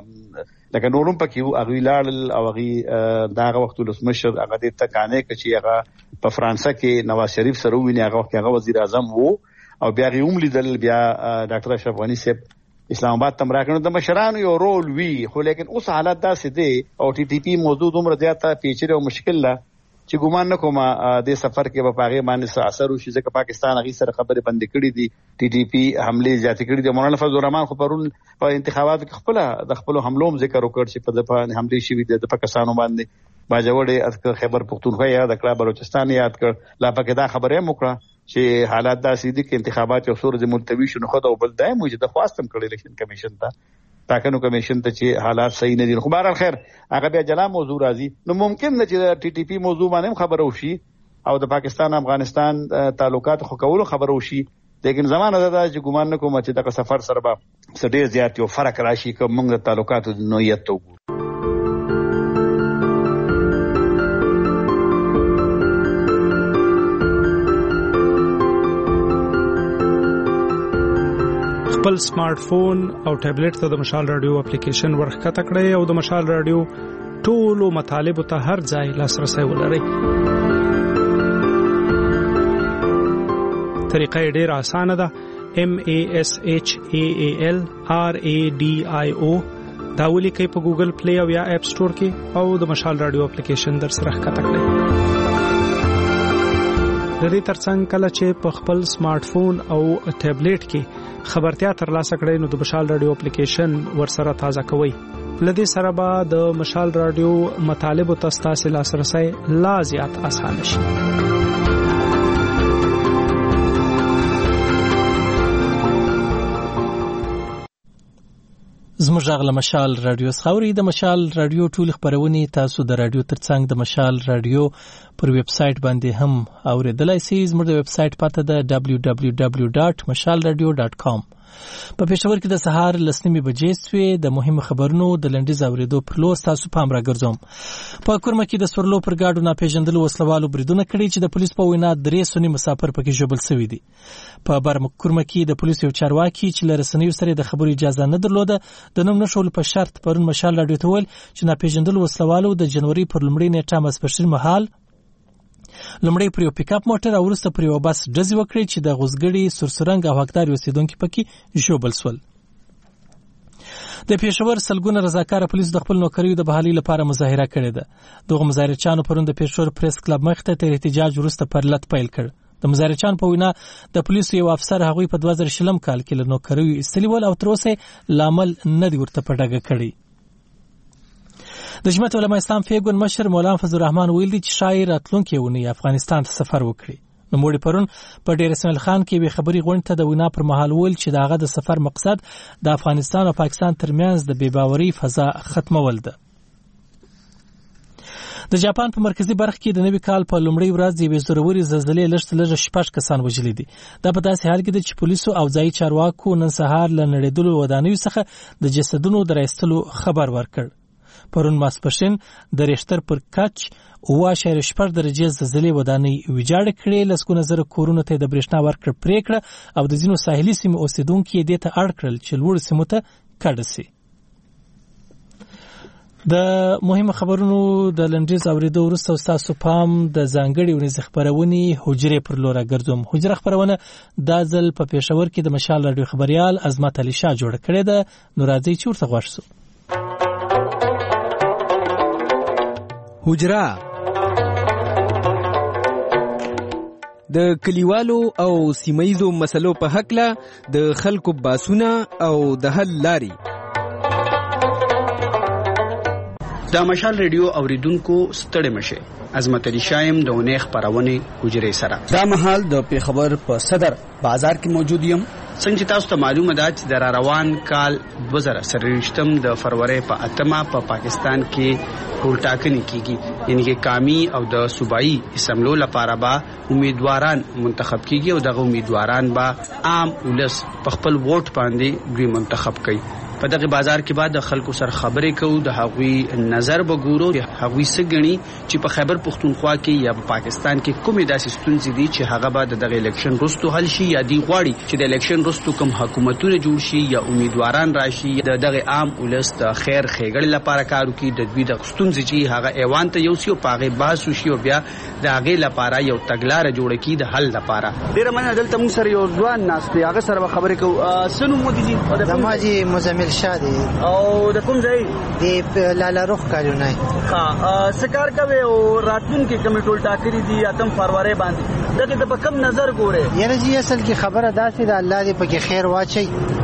Speaker 22: لکه نورم پکې وو اغوی لاړل او اغوی داغه وخت ولسمشر هغه د تکانه کې چې هغه په فرانسه کې نواز شریف سره ویني هغه وخت هغه وزیر اعظم وو او بیا غووم لیدل بیا ډاکټر اشرف غنی صاحب اسلام آباد تم راکنه د مشرانو یو رول وی. خو لیکن اوس حالت داسې دی او ټي ټي پی موضوع دومره زیاته پیچیده او مشکل ده چې ګومان نه کوم د سفر کې په پاغه باندې څه اثر وشي ځکه پاکستان هغه سره خبرې بند کړې دي، ټي ټي پی حمله زیات کړې دي. مولانا فضل الرحمن خو پرون په انتخاباتو کې خپل د خپل حملو ذکر وکړ چې په دغه حمله شي د پاکستانو باندې باجوړې اذکر خیبر پختونخوا یاد کړه، بلوچستان یاد کړ، لا پکې دا خبره موکړه چې حالات داسې دي چې انتخابات یو سورز ملتوي شنو خو دا بل دایم وي د خواستم کړی الیکشن کمیشن ته ټاکنو کمیشن ته چې حالات صحیح نه دي. خو بهر خیر هغه بیا جلا موضوع راځي نو ممکن ده چې ټي ټي پی موضوع باندې خبره وشي او د پاکستان افغانستان تعلقات خو کولو خبره وشي، لیکن زمانه ده چې ګومان نه کوم چې د سفر سره به ډېر زیات یو فرق راشي کوم موږ د تعلقاتو د نوعیت ته وګورو.
Speaker 16: خپل سمارټ فون او ټابلیټ ته د مشال رادیو اپلیکیشن ورخکته کړئ او د مشال رادیو ټولو مطالب ته هر ځای لاسرسي ولرئ. طریقه ډېر اسانه ده. M A S H A A L R A D I O دا ولیکئ په ګوګل پلی او یا اپ سٹور کې او د مشال رادیو اپلیکیشن در سره ښکته کړئ. د دې ترڅنګ کله چې په خپل سمارټ فون او ټابلیټ کې خبرتیا ترلاسه کړئ نو د مشال رادیو اپلیکیشن ورسره تازه کوئ. لدې سره به د مشال رادیو مطالب او تاسو لاسرسي لا زیات اسانه شي.
Speaker 1: زموږ غل مشال رادیو خاوري د مشال رادیو ټول خبرونه تاسو د رادیو ترڅنګ د مشال رادیو پر ویب سټ باندې هم اوریدلای شئ. زموږ د ویب سټ پته ده دبلیو دبلیو دبلیو ډاټ مشال رادیو ډاټ کام. په پېښور کې د سهار لسنیمې بجې سوې. د مهمو خبرونو د لنډیز اورېدو پر لور تاسو پام راګرځوم. په کورمه کې د سورلو پر ګاډو ناپېژندلو وسلوالو بریدونه کړي چې د پولیس په وینا درې سني مسافر پکې ژوبل شوي دي. په برکورمه کې د پولیسو یو چارواکي چې له رسنیو سره د خبرو اجازه نه درلوده د نوم نښولو په شرط پرون مشال راډیو ته ویل چې ناپېژندلو وسلوالو د جنوري پر لومړۍ نیټه ماسپښین مهال لومړی پر یو پیک اپ موټر او وروسته پر یو بس ډزې وکړې چې د غوزګړي سرسرنګ او حقدار اوسیدونکي پکې ژوبل سول. د پېښور سلګونه رضاکاره پولیسو د خپل نوکریو د بحالۍ لپاره مظاهره کړې ده. دغه مظاهرچیانو پرون د پېښور پریس کلب مخ ته تر احتجاج وروسته پرلط پیل کړ. د مظاهرچیانو په وینا د پولیسو یو افسر هغوی په دوه زره شلم کال کې له نوکریو ایستلي ول او تر اوسه لامل نه دی ورته په ډاګه کړی. د جمعیت علماء اسلام فیګون مشر مولانا فضل الرحمن ویل دي چې شاید راتلونکي اونۍ افغانستان ته سفر وکړي. نوموړي پرون په ډیر اسماعیل خان کې وی خبري غونډه ته د وینا پر مهال ویل چې داغه د سفر مقصد د افغانستان او پاکستان ترمنځ د بېباوري فضا ختمول ده. د جاپان په مرکزی برخه کې د نوي کال په لومړۍ ورځ یوې زوروري زلزلې لږ څه لږ شپږ کسان وژلي دي. دا په داسې حال کې ده چې پولیسو او ځایي چارواکو نن سهار له نړېدلو ودانیو څخه د جسدونو د راایستلو خبر ورکړ. پرون ماسپښین د ریشتر پر کچ اوه اعشاریه شپږ درجې زلزلې ودانۍ ویجاړې کړې. لسګونه زره کورونو ته د برېښنا ورکړه پرېکړه او د ځینو ساحلي سیمو اوسېدونکي یې دې ته اړ کړل چې لوړو سیمو ته کډه سي. د مهمو خبرونو د لنډیز اورېدو وروسته ستاسو پام د ځانګړې ورځې خپرونې حجرې پر لور راګرځوم. حجره خپرونه دا ځل په پېښور کې د مشال راډیو خبریال عظمت علي شاه جوړه کړې ده. نو راځئ چې ورته غوږ شو.
Speaker 6: حجره د کلیوالو او سیمایزو مسلو په حقله د خلکو باسونه او د حل لاري.
Speaker 7: د مشال ریډیو اوریدونکو ستړي مشه. عظمت علي شایم د ونې خبرونه حجره سره. دا مهال د پیښور په صدر بازار کې موجود یم. څنګه تاسو ته معلومه ده چې د روان کال دوه زره سرشتم د فروری په اتمه په پاکستان کې ټولټاکنې کیږي. یعنی کې قومي او د صوبایي اسمبلو لپاره به امیدواران منتخب کیږي او دغه امیدواران به عام ولس په خپل ووټ باندې دوی منتخب کوي. په دغه بازار کې بعد د خلکو سره خبرې کوو، د هغوی نظر به ګورو، هغوی څه ګڼي چې په خیبر پختونخوا کې یا په پاکستان کې کومې داسې ستونزې دي چې هغه به د دغه الیکشن وروسته حل شي یا دی غواړي چې د الیکشن وروسته کوم حکومتونه جوړ شي یا امیدواران راشي د دغه عام ولس د خیر ښېګړې لپاره کار وکړي، د دوی د ستونزې چې هغه ایوان ته یوسي او په هغې بحث وشي او بیا د هغې لپاره یو تګلاره جوړه کړي د حل لپاره. ډېره مننه. دلته موږ سره یو ځوان ناست دی، هغه سره به خبرې کوو. څه نوم مو دي؟
Speaker 4: زما جي مزمل شاه دی.
Speaker 7: او د کوم ځای؟
Speaker 4: د لاله روخ کالونی.
Speaker 7: ها څه کار کوي او راتلونکي کومې ټولټاکنې دي اتم فروری باندې دغه د په کوم نظر ګورئ؟
Speaker 4: یاره جي اصل کې خبره داسې ده، الله دې پکې خیر واچوي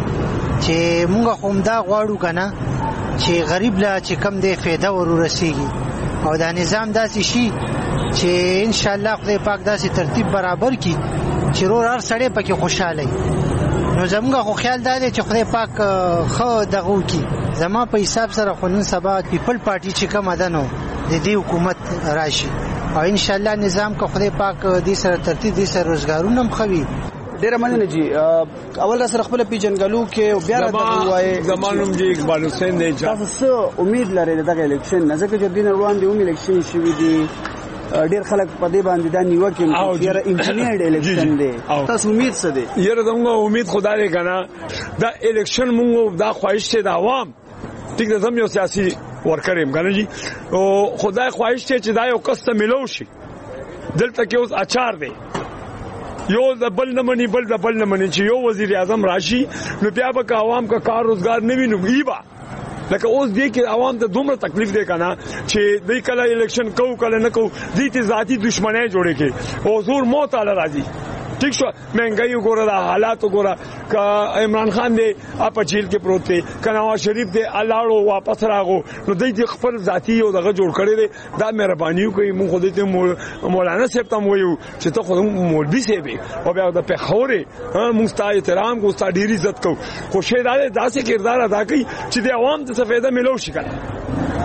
Speaker 4: چې موږ خو همدا غواړو که نه چې غریب له چې کم دی فایده ور ورسېږي او دا نظام داسې شي چې انشاءالله خدای پاک داسې ترتیب برابر کړي چې رور هر سړی پکې خوشحاله وي. نو زموږ خو خیال دا دی چې خدای پاک ښه دغه وکړي. زما په حساب سره خو نن سبا پیپل پارټي چې کومه ده نو د دې حکومت راشي او انشاءالله نظام که خدای پاک دې سره ترتیب دې سره روزګارونه هم ښه وي.
Speaker 7: ډېره مننه جي. اول را سره خپله پیژنګلو کې او بیا راته ووایئ.
Speaker 5: زما نوم جي اقبال حسین دی.
Speaker 7: تاسو څه امید لرئ د دغه الیکشن نه؟ ځکه چې دې نه وړاندې هم الیکشن شوي دي، ډیر خلک په دې باندې دا نیوکه کوي چې یاره انجینیرډ الیکشن دی. تاسو امید څه دی؟
Speaker 5: یاره زموږ امید خدای دی کنه دا الیکشن موږ دا خواهش ته د عوام ټیک ده زم یو سیاسي ورکر یم کنه جی او خدای خواهش ته چې دا یو کس ته ملو شي. دلته کې اوس اچار دی، یو د بل نه مني بل د بل نه مني چې یو وزیر اعظم راشي نو بیا به که عوام کا کار روزګار نه وي نو ایبا لکه اوس دی کې عوام ته دومره تکلیف دی کنه چې دوی کله الیکشن کوو کله نه کوو دوی ته ذاتي دشمنۍ جوړې کې او زور موت تعالی راځي. ٹھیک شو مہنگائی وګوره دا حالات وګوره کا عمران خان دی اپ جیل کې پروت دی کنه نواز شریف دی الاړو واپس راغو نو دوی خپل ذاتی او دغه جوړ کړی دی. دا مهرباني کوي مونږ خو دې ته مولانا صاحب ته وایو چې ته خو مولوی صاحب او بیا د پخوري مونږ ستاسو احترام کو ستاسو ډیر عزت کو خو شه دا داسې کردار ادا کوي چې د عوام ته څه فائدہ ملو شي کنه.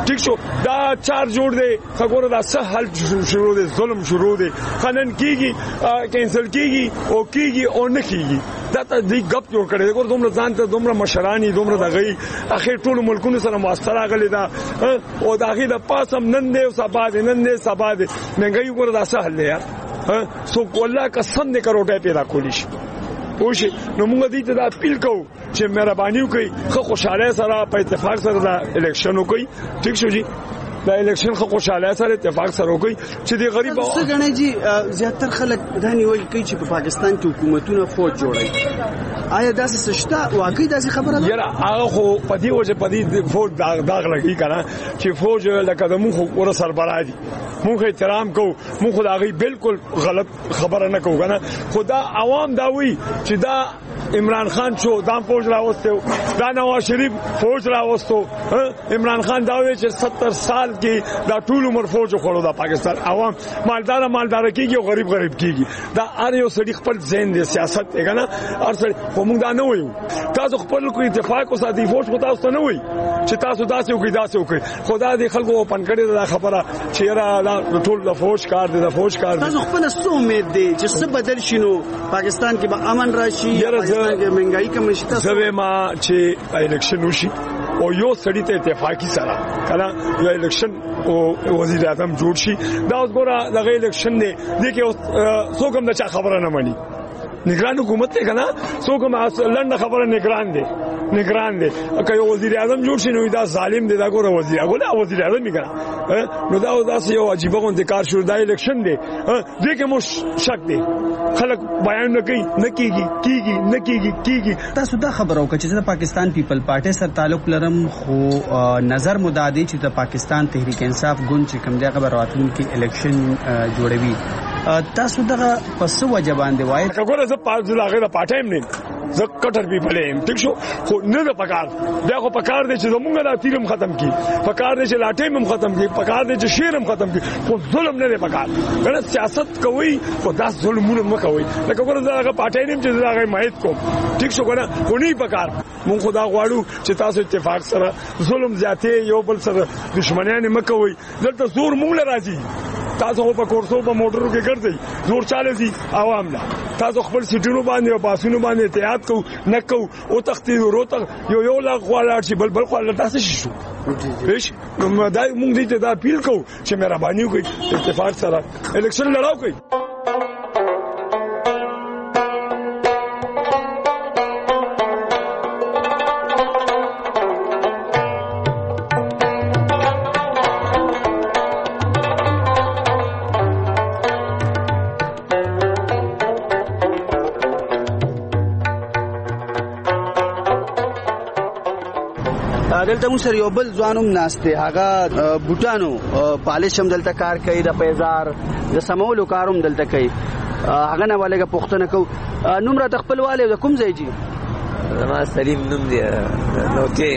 Speaker 5: ٹھیک شو دا چار جوړ دی خبره دا سهل شروع دی ظلم شروع دی خنن کیږي کینسل کیږي او کیږي او نه کیږي دا ته دی غپ جوړ کړي دغه دومره ځان ته دومره مشرانی دومره دغه اخر ټول ملکونو سره موثره غلي دا او دا غي د پاسم نن دی او سبا دی نن دی سبا دی منګي ګور دا سهل دی یار سو کولا قسم نه کروټه پیدا کولی شي اوش نو موږ دې ته دا اپیل کوو چې مهرباني وکړئ خو خوشاله سره په اتفاق سره دا الیکشن وکړي ٹھیک شو جی دا الیکشن خو خوشاله سره اتفاق سره وکړي چې د غریب
Speaker 3: څه غنی جی زیاتره خلک دا نیول کوي چې په پاکستان کې حکومتونه فوج جوړي آیا داسې سشتا واقعي داسې خبره ده
Speaker 5: یاره هغه خو په دې وجه په دې فوج داغ داغ لګي کنه چې فوج لکه د مخ ور سربراہ دي موږ احترام کوو موږ دا غي بالکل غلط خبره نه کوو کنه خدا عوام دا وی چې دا عمران خان شو دا فوج راوستو دا نواز شریف فوج راوستو عمران خان دا وی چې ستر سال کې دا ټول عمر فوج خورو دا پاکستان عوام مالدار مالدار کیږي او غریب غریب کیږي دا ار یو سړي خپل ذهن دی سیاست دی کنه ار سړي موږ دا نه وایو تاسو خپل کو اتفاق او ساتي فوج کو تاسو نه وایي چې تاسو داسې وکړئ داسې وکړئ خدا دې خلکو پن کړي دا خبره چې را ټول د فوج کار دی د فوج کار دی
Speaker 3: تاسو خپل څه امید دی چې څه بدل شینو پاکستان کې به امن راشي پاکستان کې مهنګای کم شي تاسو
Speaker 5: ما چې الیکشن وشي او یو سړی ته اتفاقی سره کله یو الیکشن او وزیر اعظم جوړ شي دا اوس ګوره دغه الیکشن دی دغه څوک هم د چا خبره نه مانی نگران حکومت ته کنه څوک هم لنډه خبره نگران دی نگران دی که یو وزیر اعظم جوړ شي نو دا ظالم دی دا ګوره وزیر اعظم وزیر اعظم میګره نو دا داسې یو عجیب غونډه کار شروع دا الیکشن دی دغه مو شک دی خلک بیان نه کوي نه کیږي کیږي نه کیږي کیږي
Speaker 3: تاسو دا خبرو که چې د پاکستان پیپل پارټي سره تعلق لرم خو نظر مدادي چې د پاکستان تحریک انصاف ګوند چې کوم دی خبر راتلونکي الیکشن جوړوي تاسو دغه پس وجه باندې وایي
Speaker 5: وګوره زه پاز لاغه د پټایم نه زه کټر بي بلیم ټیک شو خو نه د پکار بیا خو پکار دي چې زمونږ د تیرم ختم کی پکار دي چې لاټیم هم ختم کی پکار دي چې شیرم ختم کی خو ظلم نه دی پکار غلط سیاست کوي خو دا ظلمونه مکوي لکه وګوره زه هغه پټایم چې زه هغه مایت کوم ټیک شو کنه خو نه پکار مونږ خدا غواړو چې تاسو اتفاق سره ظلم زیاتې یو بل سره دښمنیان مکوي دلته زور مونږ راځي تاسو په کورسو په موټرو کې ګرځي زور چاله دي عوام لا تاسو خپل سټونو باندې او باسونو باندې احتیاط کو نه کو او تختی وروته یو یو لا خوالاړ شي بل بل خوالاړ تاسو شو پېښ نو دا موږ دې ته دا اپیل کو چې مهرباني وکړئ اتفاق سره الیکشن لړاو کړئ
Speaker 3: دلته موږ سره یو بل ځوانوم ناشته هغه بوټانو پالش هم دلته کار کوي د پیزار د سمولو کاروم دلته کوي هغه نه ولګه پښتنه کو نوم را خپل والي د کوم ځای جی
Speaker 8: ما سلیم نوم دی نو کې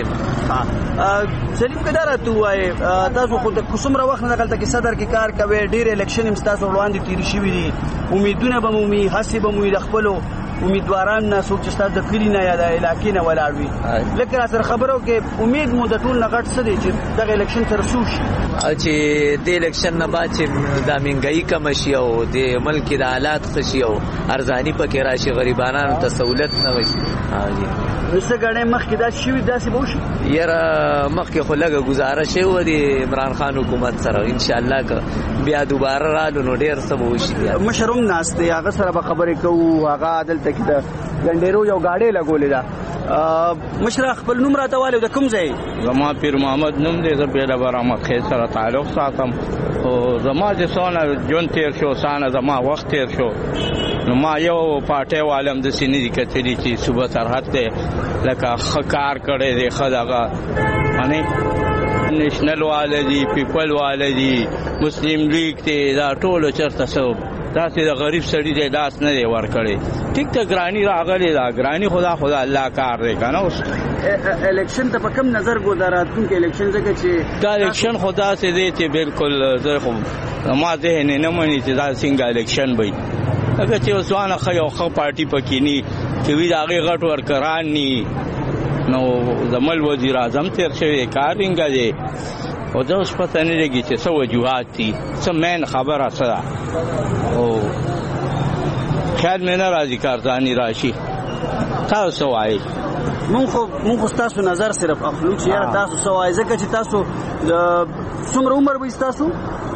Speaker 3: سلیم کدار ته وای تاسو خو د کومره وخت نه غلطه کې صدر کې کار کوي ډیر الیکشن هم تاسو وړاندې تیر شي وي امیدونه به مو می حساب مو د خپل امیدواران نه سوچ چې تاسو د کلی نه یا د علاقې نه ولاړوي لکه سره خبرو کې امید مو د ټول نغټ څه دی چې د الیکشن تر څو شي
Speaker 8: چې د الیکشن نه بعد چې د منګي کم شي او د ملک د حالات خشي او ارزانی پکې راشي غریبانو ته سہولت نه وي ها جی
Speaker 3: وسه غړې مخ کې دا شي داسې به وشي
Speaker 8: یاره مخ کې خو لګه گزارش و د عمران خان حکومت سره ان شاء الله که بیا دوباره رالو نو ډیر څه به وشي
Speaker 3: مشروم ناس دی هغه سره به خبرې کوو هغه عدالت کې د ګنډېرو یو گاډي لګولې ده مشر خپل نوم راته والو د کوم ځای
Speaker 23: زما پیر محمد نوم دی زه بیره برامت خې سره تعلق ساتم او زما چې څونه جون تیر شو سانه زما وخت تیر شو نو ما یو پارټي والم د سینې د کتلی چې صوبه سرحد ته لکه خکار کړي دی خداغه اني نېشنل والدي پیپل والدي مسلم لیگ ته دا ټول چرته سو دا چې د غریب سړي د لاس نه دی ور کړی ټیک ته ګرانی راغلی دا ګرانی خدا خدا الله کار دی کنه اوس
Speaker 3: الیکشن ته په کوم نظر ګذاراتون کې الیکشن ځکه چې
Speaker 23: دا الیکشن خدا سے دی چې بالکل زه خو ما ذهن نه مانی چې دا څنګه الیکشن وي هغه چې وسوانه خو یو خو پارټي پکې ني چې وی دا غي غټ ورکران ني نو زمل وزیر اعظم تیر شوی کارینګا دی او دا اوس پته نه لګي چې څه وجوهات دي څه مین خبره څه ده او خیال مې نه راځي کارځاني راشي تاسو وایي
Speaker 3: مونږ خو مونږ تاسو نظر صرف اخلو چې یاره تاسو څه وایي ځکه چې تاسو څومره عمر به تاسو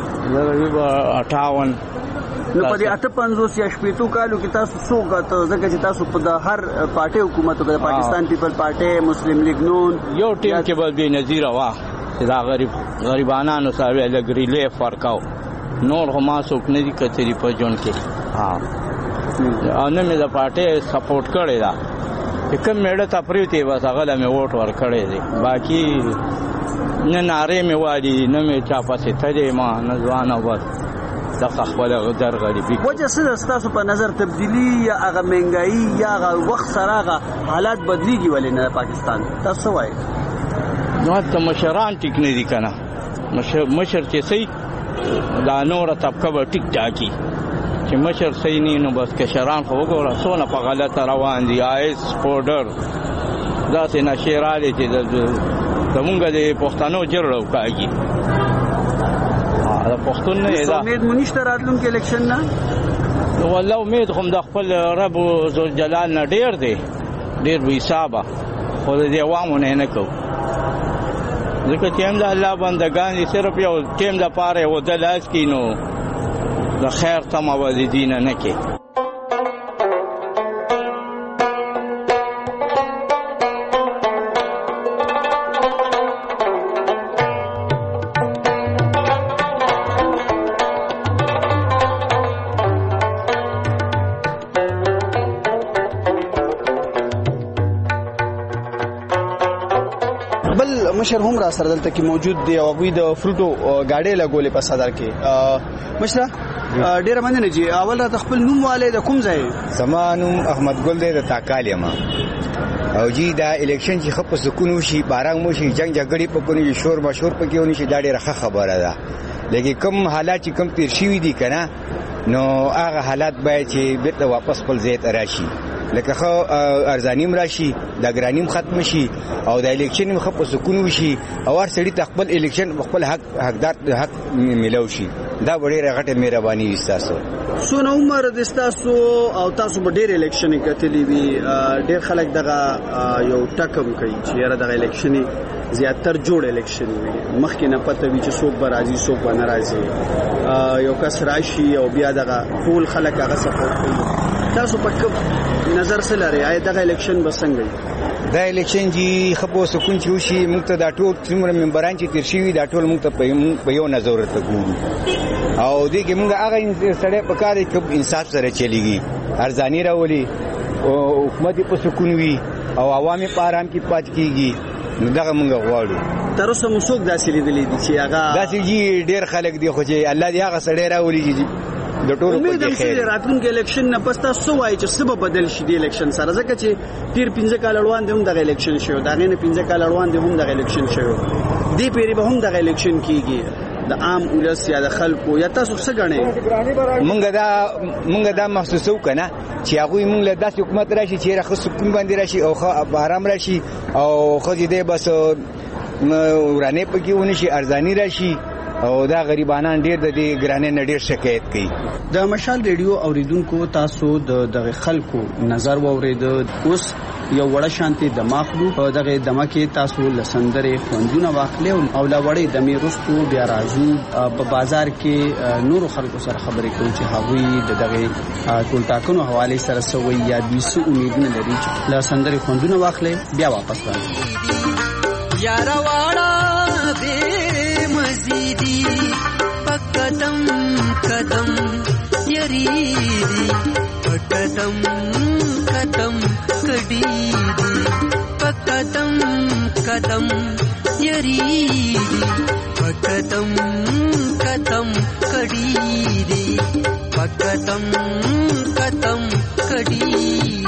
Speaker 23: اټاون
Speaker 3: نو په دې اته پنځوس یا شپېتو کالو کې تاسو څو کاته ځکه چې تاسو په د هر پارټي حکومت د پاکستان پیپل پارټي مسلم لیگ نون
Speaker 23: یو ټیم کې به بې نظیره وه چې دا غریب غریبانانو سره لږ ریلیف ورکاو نور خو ما څوک نه دي کتلي په ژوند کې او نه مې د پارټۍ سپورټ کړی ده چې کوم میړه ته پرېوتی بس هغه له مې ووټ ورکړی دی باقي نه نارې مې والي نه مې چا پسې تللی ما نه ځوان او بس دغه خپله در غریبي
Speaker 3: وجه څه ده ستاسو په نظر تبدیلي یا هغه مهنګایي یا هغه وخت سره هغه حالات بدلیږي ولې نه پاکستان تاسو څه وایئ
Speaker 23: نو هلته مشران ټیک نه دي که نه مشر چې صحیح دا نوره طبقه به ټیک ټاکي چې مشر صحیح نه نو بس کشران خو وګوره څونه په غلطه روان دي آیس پوډر داسې نشې راغلې چې زمونږ د پښتنو جرړه وکاږي د پښتون نه دا
Speaker 3: امید مو نشته راتلونکي الیکشن نه
Speaker 23: نو والله امید خو د خپل رب ذوالجلال نه ډېر دی ډېر بې حسابه خو د دې عوامو نه نه کوو ځکه چې هم د الله بندګان دي صرف یو ټیم دپاره یې وده لاس کړي نو د خیر تمه به د دې نه نه کوي
Speaker 3: مشر هم را سره دلته کې موجود دی او غوی د فروټو گاډي لګولې په صدر کې مشره ډیره مننه جی اول را خپل نوم والے د کوم ځای
Speaker 9: زمانوم احمد ګل دی د تاکال یم او جی دا الیکشن چې خپ سکون وشي باران وشي جنگ جګړې په کونی شور مشور پکې ونی شي دا ډیره ښه خبره ده لکه کوم حالات چې کوم تیر شوی دي کنه نو هغه حالات باید چې بیرته واپس خپل ځای ته راشي لکه خو ارزانیم راشي د ګرانیم ختم شي او د الیکشن مخ په سکون وشي او هر سړي خپل الیکشن خپل حق حقدار حق ملو شي دا ډېره غټه مهرباني وستاسو
Speaker 3: سونه عمر د تاسو او تاسو په ډېر الیکشن کتلی وی ډېر خلک دغه یو ټکم کوي چې یاره دغه الیکشن زیاتر جوړ الیکشن وي مخکې نه پته وی چې څوک به راځي څوک به نه راځي یو کس راشي او بیا دغه ټول خلک هغه سپورټ کوي تاسو په کوم نظر سره لري آیا دغه الیکشن به څنګه
Speaker 9: دا الیکشن جی خپو سکون چې وشي موږ ته دا ټول څومره ممبران چې تیر شوي دا ټول موږ ته په یو نظر ته ګورو او دې کې موږ هغه سړی په کار کې انصاف سره چلیږي ارزانی راولي او حکومت په سکون وي او عوامي په آرام کې پات کیږي نو دغه موږ غواړو
Speaker 3: تر اوسه موږ داسې لیدلې دي چې هغه
Speaker 9: داسې جی ډېر خلک دي خو چې الله دې هغه سړی راولي د ټولو په دې خیر
Speaker 3: راتلونکي الیکشن نه پس تاسو وایي چې سبب بدل شي د الیکشن سره ځکه چې تیر پنځه کال وړاندې هم دغه الیکشن شو دا غینه پنځه کال وړاندې هم دغه الیکشن شو دی پیری به هم دغه الیکشن کیږي د عام ولس یا د خلکو یا تاسو څه غنئ
Speaker 9: مونږ دا مونږ دا محسوسو کنه چې هغه مونږ له داسې حکومت راشي چې راخ سکون باندې راشي او خو آرام راشي او خو دې بس ورانه پکې ونی شي ارزانی راشي او دا غریبانان ډیر د دې ګرانې نه ډیر شکایت کوي
Speaker 3: د مشال ریډیو اوریدونکو تاسو د دغه خلکو نظر واورید اوس یو وړه شانتي د ماخلو په دغه دمکه تاسو لسندره خوندونه واخلې او لا وړې د میرستو بیا راځو په بازار کې نور خلکو سره خبرې کوي چې هغوی د دغه ټول ټاکنو حواله سره سوي یا د څه امیدونه لري چې لسندره خوندونه واخلې بیا واپس راځي
Speaker 10: یار واړه به مزيدي پکدم قدم یریدي پکدم قدم کډیدي پکدم قدم یریدي پکدم قدم کډیدي پکدم قدم کډیدي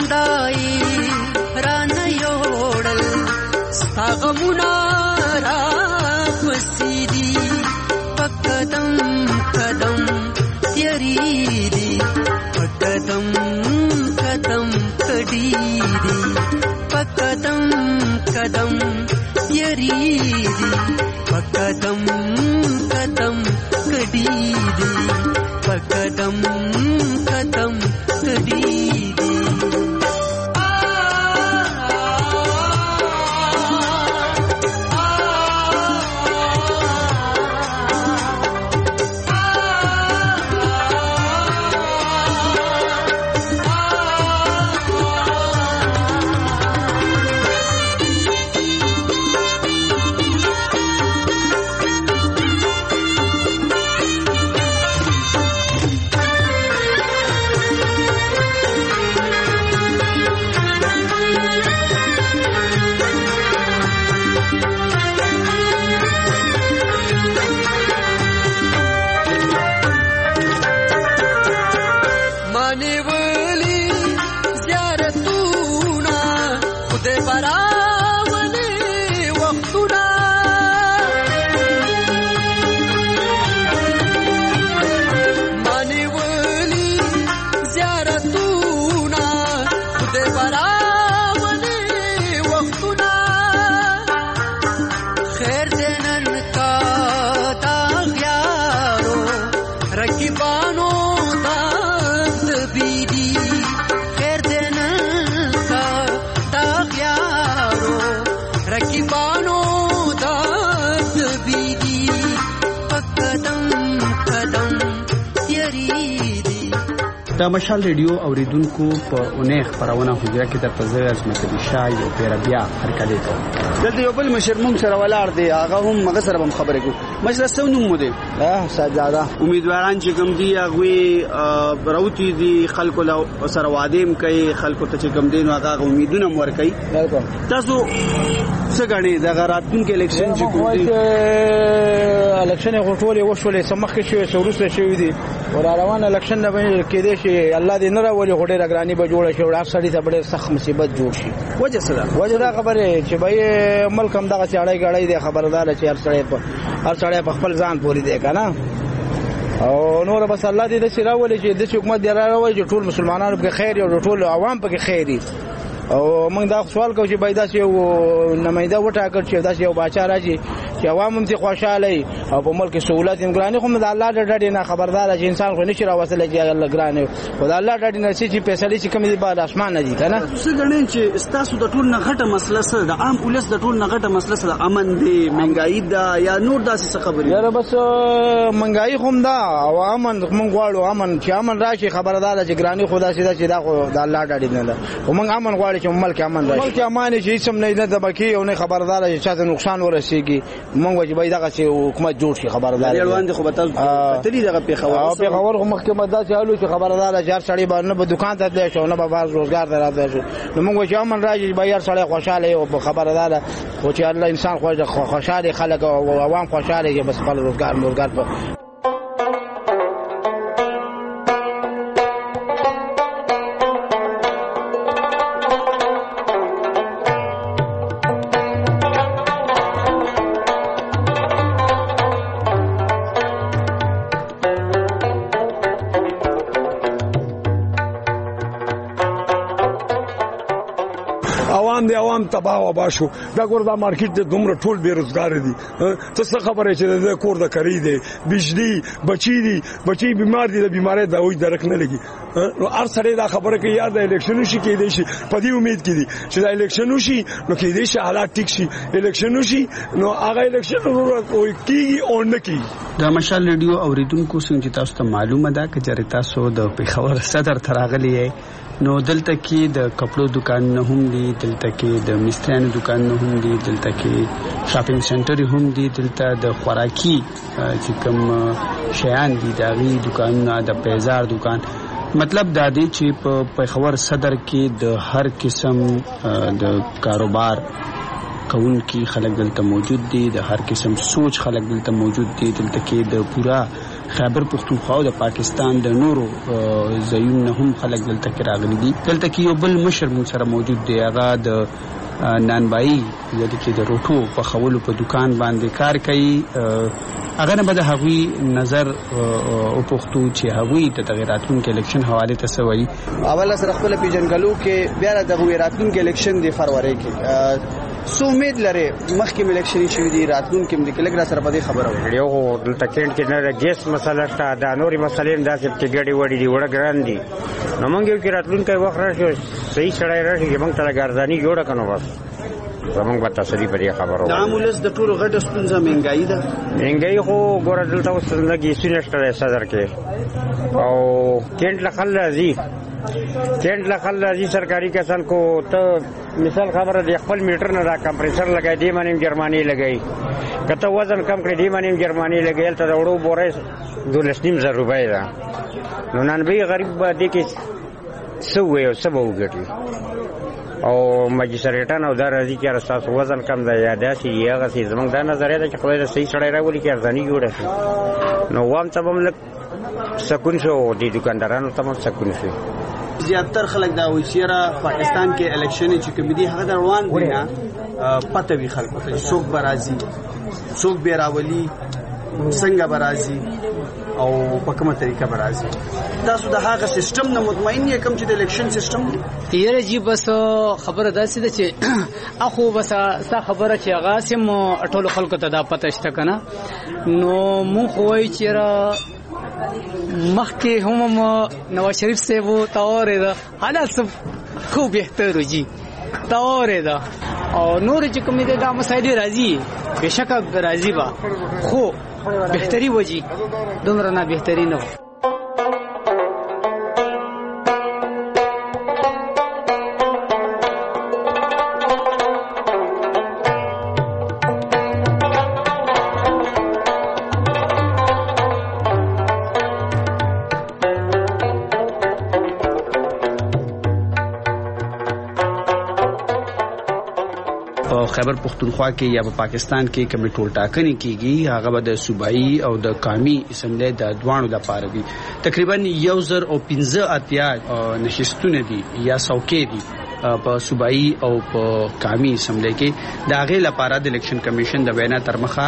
Speaker 10: خندای رانه یوړل ستا غمونه را پسیدي په قدم قدم تیریدي په قدم قدم کډیدي په قدم قدم تیریدي په قدم قدم کډیدي په قدم قدم کډیدي
Speaker 7: د مشال ریډیو اوریدونکو په اونۍ خبرونه حجره کې د پزې عظمت علي شاه یو پیر بیا هرکلی کوي
Speaker 3: دلته یو بل مشر مونږ سره ولاړ دی هغه هم مګ سره هم خبرې کوي مشر څه نوم مو دی اه سجاده امیدواران چې کوم دی هغه راوتی دي خلکو له سره وادیم کوي خلکو ته چې کوم دین هغه امیدونه مور کوي تاسو څه غني د غراتون کې الیکشن چې کوم دی
Speaker 11: الیکشن غوټولې وشولې سمخ کې شوې سورسه شوې دي ور روان الیکشن نه کې دي چې الله دې نه راولي غوډه راګرانی به جوړه شي او سړی ته ډېر سخت مصیبت جوړ شي
Speaker 3: وجه څه ده
Speaker 11: وجه دا خبره چې به ملک هم دغه چاړې غړې دي خبردار چې هر سړی په هر سړی په خپل ځان پوری دی کنه او نور بس الله دې دې راولي چې د حکومت دی راولي چې ټول مسلمانانو په خیر او ټول عوام په خیر دي او موږ دا سوال کوو چې باید داسې یو نماینده وټاکل شي داسې یو باچا راځي چې عوام هم چې خوشاله او په ملک سہولت هم ګرانې خو د الله د ډډې نه خبردار چې انسان خو نشي راوصله چې الله ګرانې خو د الله ډډې نه چې فیصله چې کوم دي بعد اسمان نه دي کنه
Speaker 3: څه غنئ چې استاسو د ټول نه غټه مسله سره د عام پولیس د ټول نه غټه مسله سره امن دی منګای دا یا نور داسې څه خبرې
Speaker 11: یاره بس منګای هم دا او امن موږ غواړو امن چې امن راشي خبردار چې ګرانې خدا سي دا چې دا خو د الله ډډې نه ده او موږ امن غواړو چې ملک امن راشي ملک امان شي سم نه نه د بکی او نه خبردار چې چاته نقصان ورسیږي موږ واجب دی دغه چې حکومت جوړ شي خبردار
Speaker 3: یلوان دي خو به تاسو تللی دغه په خبر
Speaker 11: او په خبر خو محکمه دا چې حالو چې خبردار هزار سړی باندې په دکان ته دی شو نه به باز روزګار ته راځي شو نو موږ چې امن راځي به هر سړی خوشاله او په خبردار خو چې الله انسان خوشاله خلک او عوام خوشاله بس خپل روزګار روزګار په
Speaker 5: عوام دی عوام تباہ و باشو دا ګور دا مارکیټ د دومره ټول بیروزګار دي ته څه خبره چې د کور د کری دي بجلی بچی دي بچی بیمار دي د بیمارۍ دا وې درک نه لګي نو هر سړی دا خبره کوي یا د الیکشن شي کې دي شي په دې امید کې دي چې دا الیکشن شي نو کې دي شي حالات ټیک شي الیکشن شي نو هغه الیکشن کوي کیږي او نه کیږي
Speaker 7: د مشال ریډیو اوریدونکو څنګه تاسو ته معلومه ده چې جری تاسو د پیښور صدر تراغلی نو دلته کې د کپړو دکانونه هم دي دلته کې د مستریانو دکانونه هم دي دلته کې شاپینګ سنټر هم دي دلته د خوراکي چې کوم شیان دي داغي دکانونه د پیزار دکان مطلب دا دی چې په پیښور صدر کې د هر قسم د کاروبار کون کی خلک دلته موجود دي د هر قسم سوچ خلک دلته موجود دي دلته کې د پورا خیبر پختونخوا او د پاکستان د نورو ځایونو هم خلک دلته کې راغلي دي. دلته کې یو بل مشر مون سره موجود دی، هغه د نانبایی یعنی کې د روټو په خولو په دکان باندې کار کوي. هغه نه به د هغوی نظر او پښتو چې هغوی د تغیراتونو کې الیکشن حواله ته سوي.
Speaker 3: اول سره خپل پیژنګلو کې بیا د تغیراتونو کې الیکشن دی فروری کې سو امید لري مخکې الیکشن شي دی راتلون کې د کلګرا سره په خبره وکړي.
Speaker 13: یو دلته کېند کې نه ګیس مسله شته، دا نوري مسلې هم داسې چې ګډي وړي دي وړه ګران دي. نو موږ یو کې راتلون کې وخت راشي صحیح سړی راشي چې موږ ته ګرځاني جوړه کنو بس زمونږ په تسلی پر خبرو.
Speaker 3: د عامولس د ټولو غټه ستونزه مهنګای ده.
Speaker 13: مهنګای خو ګوره دلته اوس لګي سینشتره صدر کې او کېند لخل راځي کېند لخل راځي سرکاري کسان کو ته مثال خبره د خپل میټر نه دا کمپریسر لګای دی باندې جرمانی لګای کته وزن کم کړی دی باندې جرمانی لګیل ته وړو بورې دولسنیم زر روپۍ ده. نو نن به غریب باندې کې سوې او سبو ګټي او ماجستریټان او دا راځي چې اساس وزن کم دی یا داسې یغه سي زمونږ دا نظریه ده چې خپل صحیح سړی راولي کې ارزاني جوړه شي. نو وام ته هم لک سکون شو دي دکاندارانو ته هم سکون شي.
Speaker 3: زیاتره خلک دا وایي چې پاکستان کې الیکشن چې کوم دي هغه روان دي نه پته وی خلکو ته څوک برازي څوک به راولي څنګه برازي او په کومه طریقه برازي. تاسو د هغه سیستم نه مطمئن یې کوم چې د الیکشن سیستم
Speaker 14: یره جی بس خبره داسې ده چې اخو بس ستا خبره چې هغه سم ټولو خلکو ته دا پته شته کنه. نو مو خو وایي چې مخکې هم نواز شریف صاحب تاوره ده حالات سب خوب بهتر جی تاوره ده او نور چې کوم دي دا مسایل راځي بشکه راځي با خو بهتري وږي دومره نه بهتري نه.
Speaker 7: خیبر پختونخوا کې یا په پاکستان کې کوم ټول ټاکنې کیږي هغه به د صوبایي او د قومي اسمبلی د دوانو لپاره وي. تقریبا یو زر او پنځه اتیا نشستونه دي یا څوکۍ دي په صوبایي او په قومي اسمبلی کې. د هغې لپاره د الیکشن کمیشن د وینا تر مخه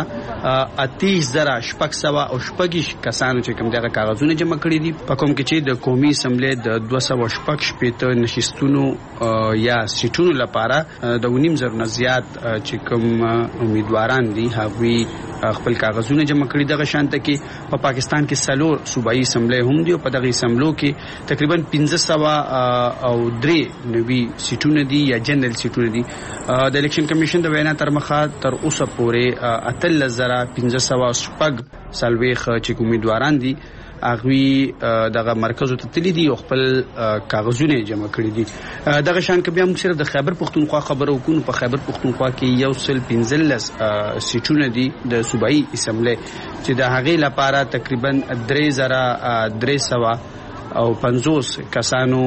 Speaker 7: اتیس زره شپږ سوه او شپږ کسانو چې کوم دغه کاغذونه جمع کړي دي په کوم کې چې د قومي اسمبلی د دوه سوه شپږ شپېته نشستونو یا سیټونو لپاره د ونیم زرو نه زیات چې کوم امیدواران دي هغوی خپل کاغذونه جمع کړي. دغه شانته کې په پاکستان کې سلور صوبایي اسمبلی هم دي او په دغه اسمبلو کې تقریبا پنځه سوه او درې نوي سیټونه دي یا جنرال سیټونه دي. د الیکشن کمیشن د وینا تر مخه تر اوسه پورې اتلس زره پنځه سوه شپږ څلوېښت چې امیدواران دي هغوی دغه مرکزو ته تللي دي او خپل کاغذونه جمع کړي دي. دغه شان کې بیا موږ صرف د خیبر پختونخوا خبرو کوو. په خیبر پختونخوا کې یو سل پنځلس سیټونه دي د صوبایي اسمبلی چې د هغې لپاره تقریبا درې زره درې سوه او پنځوس کسانو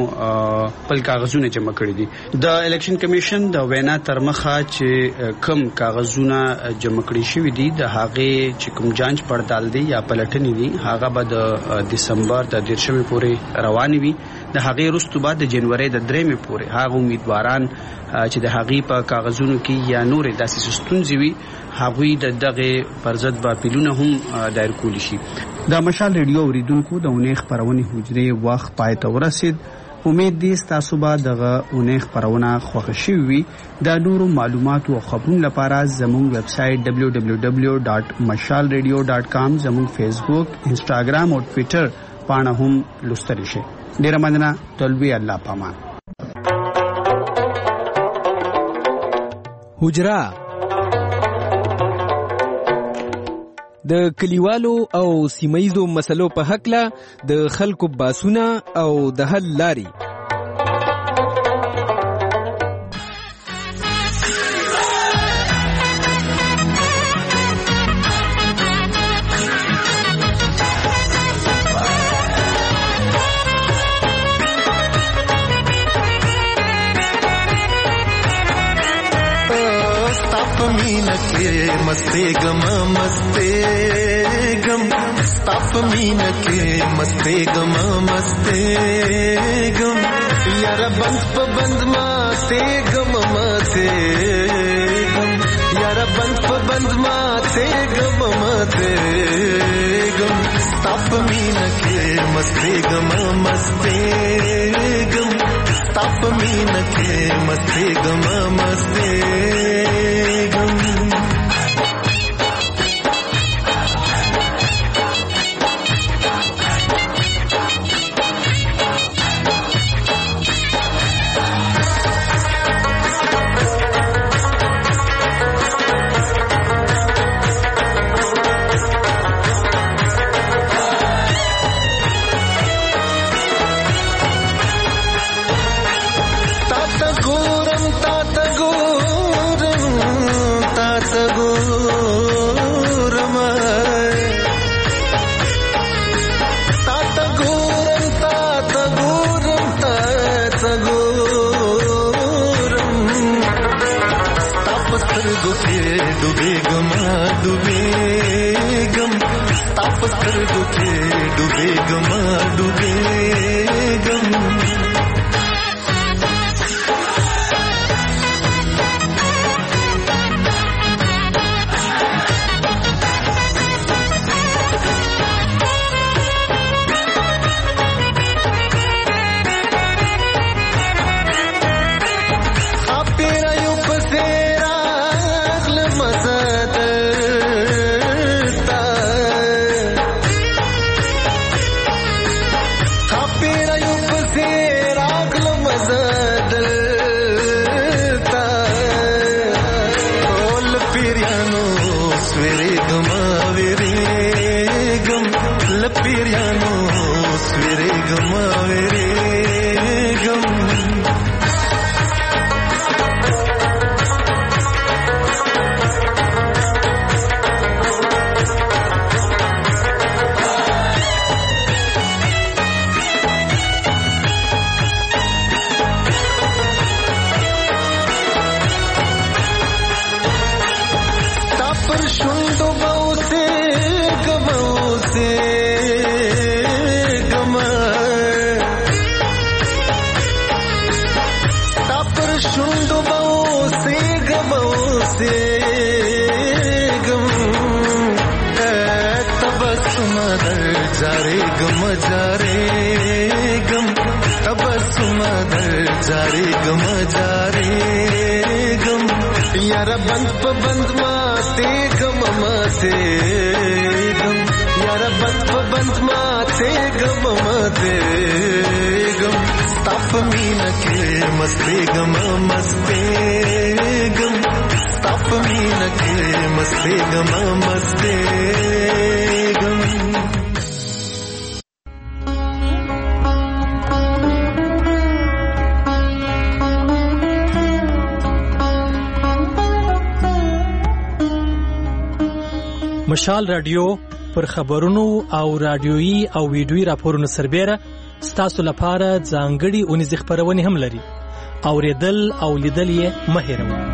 Speaker 7: خپل کاغذونه جمع کړي دي. د الیکشن کمیشن د وینا تر مخه چې کم کاغذونه جمع کړي شوي دي د هغې چې کوم جانچ پړتال دی یا پلټنې دي هغه به د دسمبر د دیرشمې پورې روانې وي. د هغې وروسته به د جنورۍ د درېمې پورې هغه امیدواران چې د هغې په کاغذونو کې یا نورې داسې ستونزې وي هغوی د دغه پر ضد به اپیلونه هم دایر کولی شي. د مشال ریډیو اوریدونکو د اونۍ خپرونې حجرې وخت پای ته ورسید. امید دی ستاسو به دغه اونۍ خپرونه خوښه شوې وي. د نورو معلوماتو او خبرونو لپاره زموږ ویب سایټ ډبلیو ډبلیو ډبلیو ډاټ مشال ریډیو ډاټ کام زموږ فیسبوک انسټاګرام او ټویټر پاڼه هم لوستلی شئ. ډیره مننه. تلوي الله پامان.
Speaker 6: حجره د کلیوالو او سیمایزو مسلو په حقله د خلکو باسونه او د حل لاري.
Speaker 15: مینه کې مسته غم مسته غم
Speaker 12: ताप मीन के मस्ते गम मस्ते गम यार बंद प बंद माते गम माते गम यार बंद प बंद माते गम माते गम ताप मीन के मस्ते गम मस्ते गम ताप मीन के मस्ते गम मस्ते गम डूबे गमा डूबे गम ताप सर्गो के डूबे गमा डूबे गम जारे गम जारे गम यार बंद प बंद माते गम माते गम यार बंद प बंद माते गम माते गम ताप मीन के मस्ते गम मस्ते गम ताप मीन के मस्ते गम मस्ते गम
Speaker 1: مشال رادیو پر خبرونو او رادیویي او ویډیویي راپورونو سربېره ستاسو لپاره ځانګړي اونیزې خپرونې هم لري. اوریدل او لیدل یې مه هېروئ.